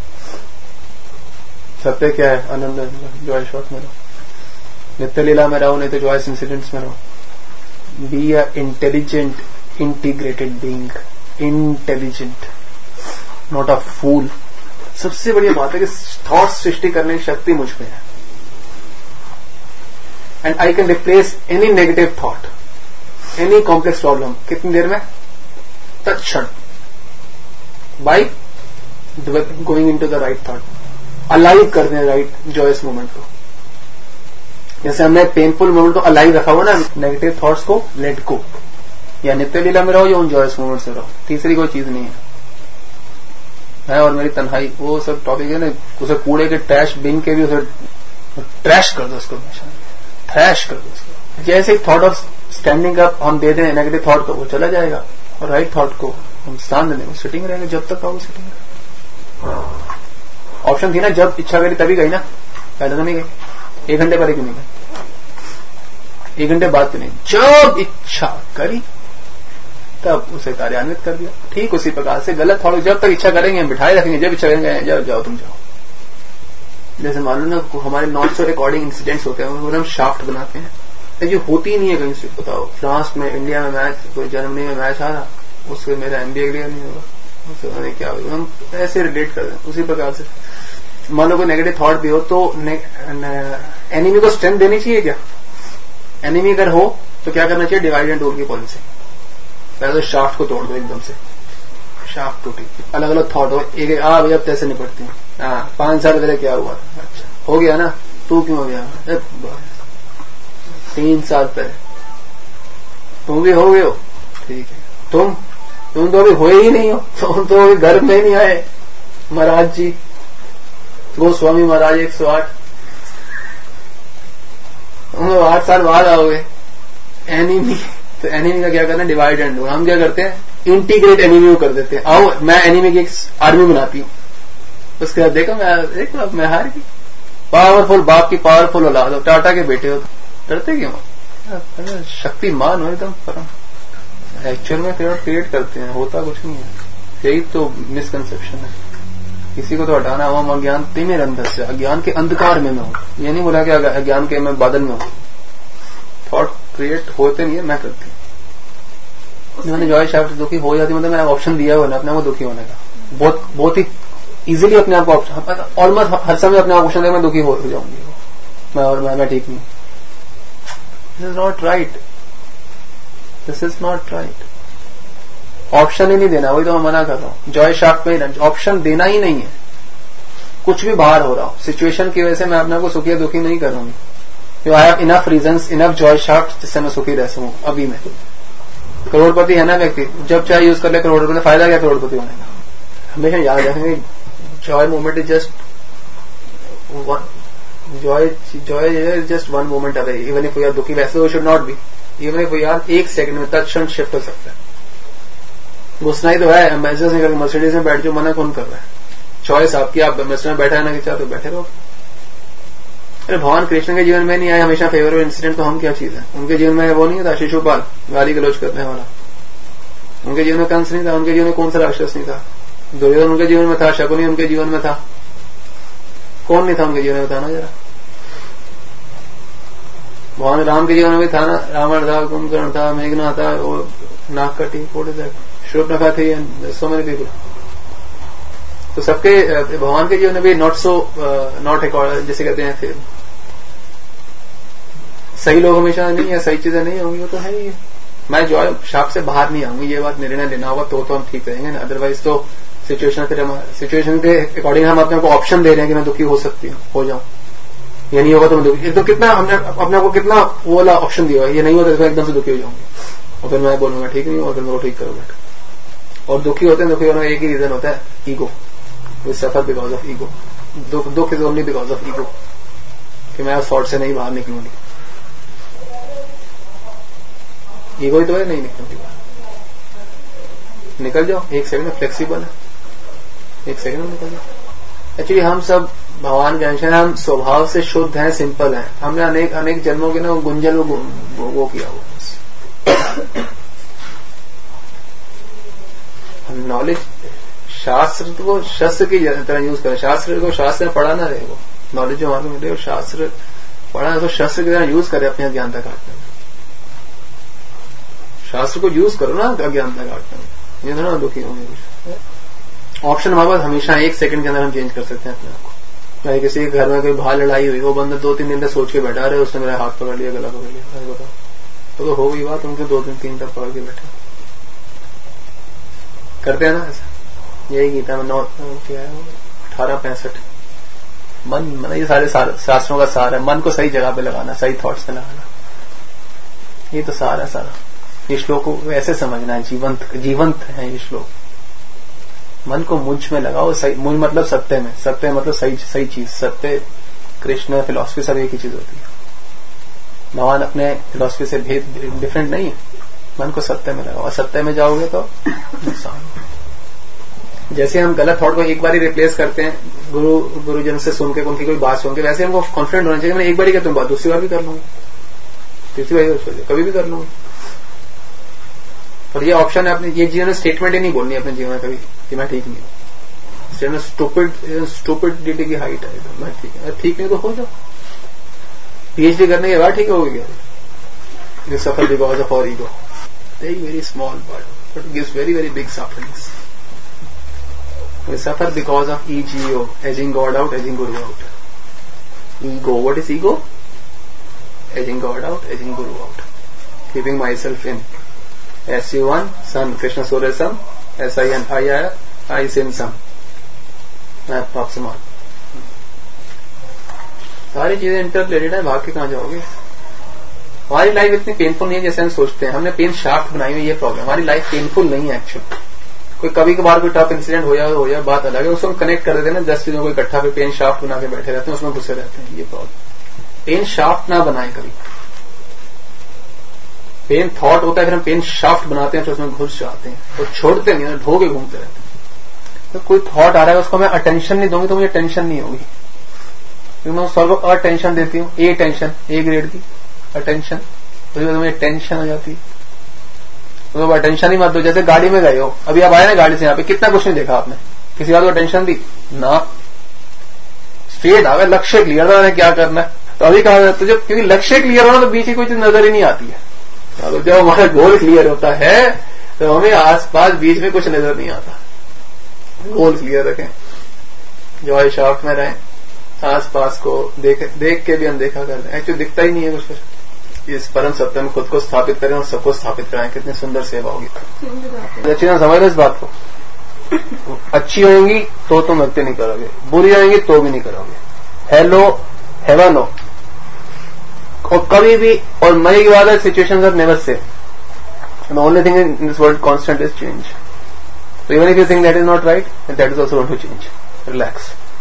सत्य क्या है? आनंद, जॉय शाफ्ट में रहो, नित्य लीला में रहो, नहीं तो जॉयस इंसिडेंट्स में रहो। Be a intelligent integrated being, intelligent, not a fool. सबसे बढ़िया बात है कि थॉट सृष्टि करने की शक्ति मुझ में है, and I can replace any negative thought, any complex problem, कितनी देर में? तत्क्षण, by going into the right thought, alive करने राइट जॉयस मोमेंट को। जैसे हमने पेनफुल मोमेंट को अलाइव रखा हुआ ना, नेगेटिव थॉट्स को लेट गो, या नित्य लीला में रहो या उन जॉयस मोमेंट से रहो, तीसरी कोई चीज नहीं है। है और मेरी तन्हाई, वो सब टॉपिक है ना, उसे कूड़े के ट्रैश बिन के भी उसे ट्रैश कर दो, उसको ट्रैश कर दो उसको। जैसे ही थॉट ऑफ स्टैंडिंग अप हम दे दें नेगेटिव थॉट को, वो चला जाएगा, और राइट थॉट को हम स्थान दें, वो सिटिंग रहेगा जब तक आओ सिटिंग। ऑप्शन थी ना, जब इच्छा करी तभी गई ना, पहले तो नहीं गई। एक घंटे पहले क्यों नहीं गई? एक घंटे बाद क्यों नहीं? जब इच्छा करी तब उसे कार्यान्वित कर दिया। ठीक उसी प्रकार से गलत थॉट जब तक इच्छा करेंगे हम बिठाए रखेंगे, जब इच्छा करेंगे जब जाओ तुम जाओ, जैसे मान लो ना हमारे नॉर्थ से अकॉर्डिंग इंसिडेंट्स होते हैं, वो हम शाफ्ट बनाते हैं, जो होती नहीं है कहीं से। बताओ फ्रांस में, इंडिया में मैच, कोई जर्मनी में मैच आ रहा, उससे मेरा एमबीए क्लियर नहीं होगा, उससे हमें क्या होगा, हम ऐसे रिलेट कर दें। उसी प्रकार से मान लो कोई नेगेटिव थॉट भी हो तो एनिमी को स्ट्रेंथ देनी चाहिए क्या? एनिमी अगर हो तो क्या करना चाहिए? डिवाइड एंड रूल की पॉलिसी। पहले तो शाफ्ट को तोड़ दो एकदम से, शाफ्ट टूटी, अलग अलग थॉट हो, एक एक आ भैया कैसे निपटती हूँ, हाँ पांच साल पहले क्या हुआ था, अच्छा हो गया ना, तू क्यों हो गया, तीन साल पहले तुम भी हो गए हो, ठीक है, तुम तुम तो अभी हुए ही नहीं हो, तुम तो अभी घर में नहीं आए। महाराज जी गोस्वामी महाराज एक सौ आठ, तुम लोग आठ साल बाद आओगे। एनिमी, तो एनिमी का क्या करना है? Divide and rule. हम क्या करते हैं? इंटीग्रेट एनिमी को कर देते हैं। आओ मैं एनिमी की एक आर्मी बनाती हूँ, उसके बाद देखो मैं देखो अब मैं हार गई। पावरफुल बाप की पावरफुल औलाद हो, टाटा के बेटे हो, डरते क्यों? शक्तिमान हो एकदम परम। एक्चुअल में क्रिएट करते हैं, होता कुछ नहीं है। यही तो मिसकंसेप्शन है। किसी को तो हटाना हो, हम अज्ञान तिमिर अंधर से, अज्ञान के अंधकार में मैं हूं। ये नहीं बोला कि अज्ञान के मैं बादल में हूं। थॉट क्रिएट होते नहीं है, मैं करती हूँ। मैंने जॉय शाफ्ट दुखी हो जाती, मतलब मैंने ऑप्शन दिया हुआ ना अपने को दुखी होने का, बहुत बहुत ही इजीली अपने आप को ऑप्शन, ऑलमोस्ट हर समय अपने आप ऑप्शन देकर मैं दुखी हो जाऊंगी मैं, और मैं, मैं ठीक नहीं। This is not right, this is not right. Option ही नहीं देना, वही तो मैं मना कर रहा हूं। जॉय शाफ्ट में ऑप्शन देना ही नहीं है। कुछ भी बाहर हो रहा हो, सिचुएशन की वजह से मैं अपने को सुखी या दुखी नहीं करूंगी। I have enough reasons, enough joy shaft जिससे मैं सुखी रह सकूं। अभी मैं करोड़पति है ना व्यक्ति, जब चाहे यूज कर ले करोड़पति, में फायदा क्या करोड़पति होने का? हमेशा याद रखेंगे, joy moment is just joy joy is just one moment away. Even if we are दुखी, वैसे वो should not be. Even if we are एक सेकंड में तत्क्षण शिफ्ट हो सकता है। घुसना ही तो है। एम्बेसडर निकल मर्सिडीज में बैठ जो, मना कौन कर रहा है? चॉइस आपकी, आप एम्बेसडर में बैठा है ना कि चाहे तो बैठे रहो। अरे भगवान कृष्ण के जीवन में नहीं आए हमेशा फेवरेबल इंसिडेंट, तो हम क्या चीज है? उनके जीवन में वो नहीं था शिशुपाल गाली गलौज करने वाला, उनके जीवन में कंस नहीं था, उनके जीवन में कौन सा राक्षस नहीं था? दुर्योधन उनके जीवन में था, शकुनी उनके जीवन में था, कौन नहीं था उनके जीवन में? था ना जरा। भगवान राम के जीवन में भी था ना, रावण था, कुंभकर्ण था, मेघना था, वो नागकटी, व्हाट इज दैट, शूर्पणखा थी, एंड सो मेनी पीपल। तो सबके भगवान के जीवन में भी नॉट सो नॉट अकॉर्डिंग, जैसे कहते हैं फिर सही लोग हमेशा नहीं है, सही चीजें नहीं होंगी, वो तो है ही। मैं जॉय शाप से बाहर नहीं आऊंगी, ये बात निर्णय लेना होगा तो तो हम ठीक रहेंगे ना। अदरवाइज तो सिचुएशन सिचुएशन के अकॉर्डिंग हम अपने को ऑप्शन दे रहे हैं कि मैं दुखी हो सकती हूँ, हो जाऊं, ये नहीं होगा तो मैं दुखी। तो कितना हमने अपने को कितना वो वाला ऑप्शन दिया है, ये नहीं होता तो एकदम से दुखी हो जाऊंगी, और फिर मैं बोलूंगा ठीक नहीं, और फिर मैं वो ठीक करूंगा। और दुखी होते हैं, दुखी होने का एक ही रीजन होता है, ego. We suffer because of ego. दुख दुख is only because of ego, कि मैं उस थॉट से नहीं बाहर निकलूंगी। ईगो ही तो है, नहीं निकलती बाहर। निकल जाओ, एक सेकंड में फ्लेक्सिबल है, एक सेकंड में निकल जाओ। एक्चुअली हम सब भगवान के अंश हैं, हम स्वभाव से शुद्ध हैं, सिंपल हैं। हमने अनेक अनेक जन्मों के ना गुंजल वो, वो, वो किया हुआ। नॉलेज शास्त्र को शस्त्र की तरह यूज करें, शास्त्र को शास्त्र में पढ़ा ना रहे, वो नॉलेज जो हमारे मिले, शास्त्र पढ़ा तो शस्त्र की तरह यूज करें अपनी अज्ञानता काटने में। शास्त्र को यूज करो ना अज्ञानता काटने में, ये थोड़ा दुखी होंगे कुछ। ऑप्शन हमारे पास हमेशा एक सेकंड के अंदर हम चेंज कर सकते हैं अपने आप को। चाहे किसी के घर में कोई बाहर लड़ाई हुई, वो बंदा दो तीन दिन तक सोच के बैठा रहे, उसने मेरा हाथ पकड़ लिया, गला पकड़ लिया, अरे बताओ, तो, तो हो गई बात, उनके दो दिन तीन तक पकड़ के बैठे। करते हैं ना ऐसा। यही गीता में नौ क्या है, अठारह पैंसठ मन, मतलब ये सारे शास्त्रों का सार है। मन को सही जगह पे लगाना, सही थॉट्स में लगाना, ये तो सारा है सारा। ये श्लोक को ऐसे समझना है, जीवंत जीवंत है ये श्लोक। मन को मुझ में लगाओ, सही, मुझ मतलब सत्य में, सत्य मतलब सही सही चीज। सत्य, कृष्ण, फिलॉसफी सब एक ही चीज होती है। भगवान अपने फिलॉसफी से भेद डिफरेंट नहीं है। मन को सत्य में लगाओ, सत्य में जाओगे तो नुकसान। जैसे हम गलत थॉट को एक बार ही रिप्लेस करते हैं, गुरु गुरुजन से सुन के, उनकी कोई बात सुन के, वैसे हमको कॉन्फिडेंट होना चाहिए, मैं एक बार ही करता हूँ बात, दूसरी बार भी कर लूंगी, तीसरी बार कभी भी कर लूंगी। और ये ऑप्शन है अपने ये जीवन में, स्टेटमेंट ही नहीं बोलनी अपने जीवन में कभी कि मैं ठीक नहीं हूं। स्टूपिड स्टूपिडिटी की हाइट है, मैं ठीक है, ठीक नहीं तो हो जाओ, पीएचडी करने के बाद ठीक होगी क्या? You suffer because of our ego, very very small but but gives very very big sufferings. We suffer because of E G O, edging God out, edging Guru out. Ego, what is ego? Edging God out, edging Guru out. Keeping myself in. S U one, Sun, Krishna Surya Sam, S I N, I, I, I Sin Sam. मैं पाप से मान. सारी चीजें इंटररिलेटेड है, भाग के कहां जाओगे? हमारी लाइफ इतनी पेनफुल नहीं है जैसे हम सोचते हैं. हमने पेन शाफ्ट बनाई हुई, ये प्रॉब्लम. हमारी लाइफ पेनफुल नहीं है एक्चुअली. कोई कभी कभार कोई टफ इंसिडेंट हो जाए हो जाए बात अलग है, उसको हम कनेक्ट कर देते हैं ना, दस चीजों को इकट्ठा पे पेन शाफ्ट बना के बैठे रहते हैं, उसमें घुसे रहते हैं. ये प्रॉब्लम. पेन शाफ्ट ना बनाए कभी. पेन थॉट होता है, फिर हम पेन शाफ्ट बनाते हैं तो उसमें घुस जाते हैं, तो छोड़ते नहीं, ढो के घूमते रहते हैं. तो कोई थॉट आ रहा है उसको मैं अटेंशन नहीं दूंगी तो मुझे टेंशन नहीं होगी, क्योंकि मैं सर्व अटेंशन देती हूँ. ए टेंशन, ए ग्रेड की अटेंशन, उसके बाद मुझे टेंशन हो जाती है. तो अटेंशन ही मत दो. जैसे गाड़ी में गए हो, अभी आप आए ना गाड़ी से यहाँ पे, कितना कुछ नहीं देखा आपने, किसी बात को अटेंशन दी ना, स्ट्रेट आ गए, लक्ष्य क्लियर था, क्या करना है. तो अभी कहा तो जब क्योंकि लक्ष्य क्लियर होना तो बीच की कोई चीज नजर ही नहीं आती है. तो जब हमारा गोल क्लियर होता है तो हमें आस पास बीच में कुछ नजर नहीं आता. गोल क्लियर रखें, जॉय शाफ्ट में रहें, आस पास को देख देख के भी अनदेखा कर दें. एक्चुअली दिखता ही नहीं है कुछ. फिर इस परम सत्य में खुद को स्थापित करें और सबको स्थापित कराएं. कितनी सुंदर सेवा होगी. अच्छी तरह समझ लो इस बात को. अच्छी होंगी तो तुम भक्ति नहीं करोगे, बुरी होंगी तो भी नहीं करोगे. हेलो हेवन हो और कभी भी. और मजे की बात है, situations are never same. The only thing in this world constant is change. So even if you think that is not right, that is also going to change. Relax.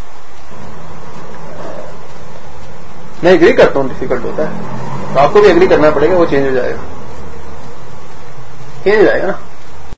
मैं एग्री करता हूँ डिफिकल्ट होता है, तो आपको भी एग्री करना पड़ेगा, वो चेंज हो जाएगा. चेंज हो जाएगा ना.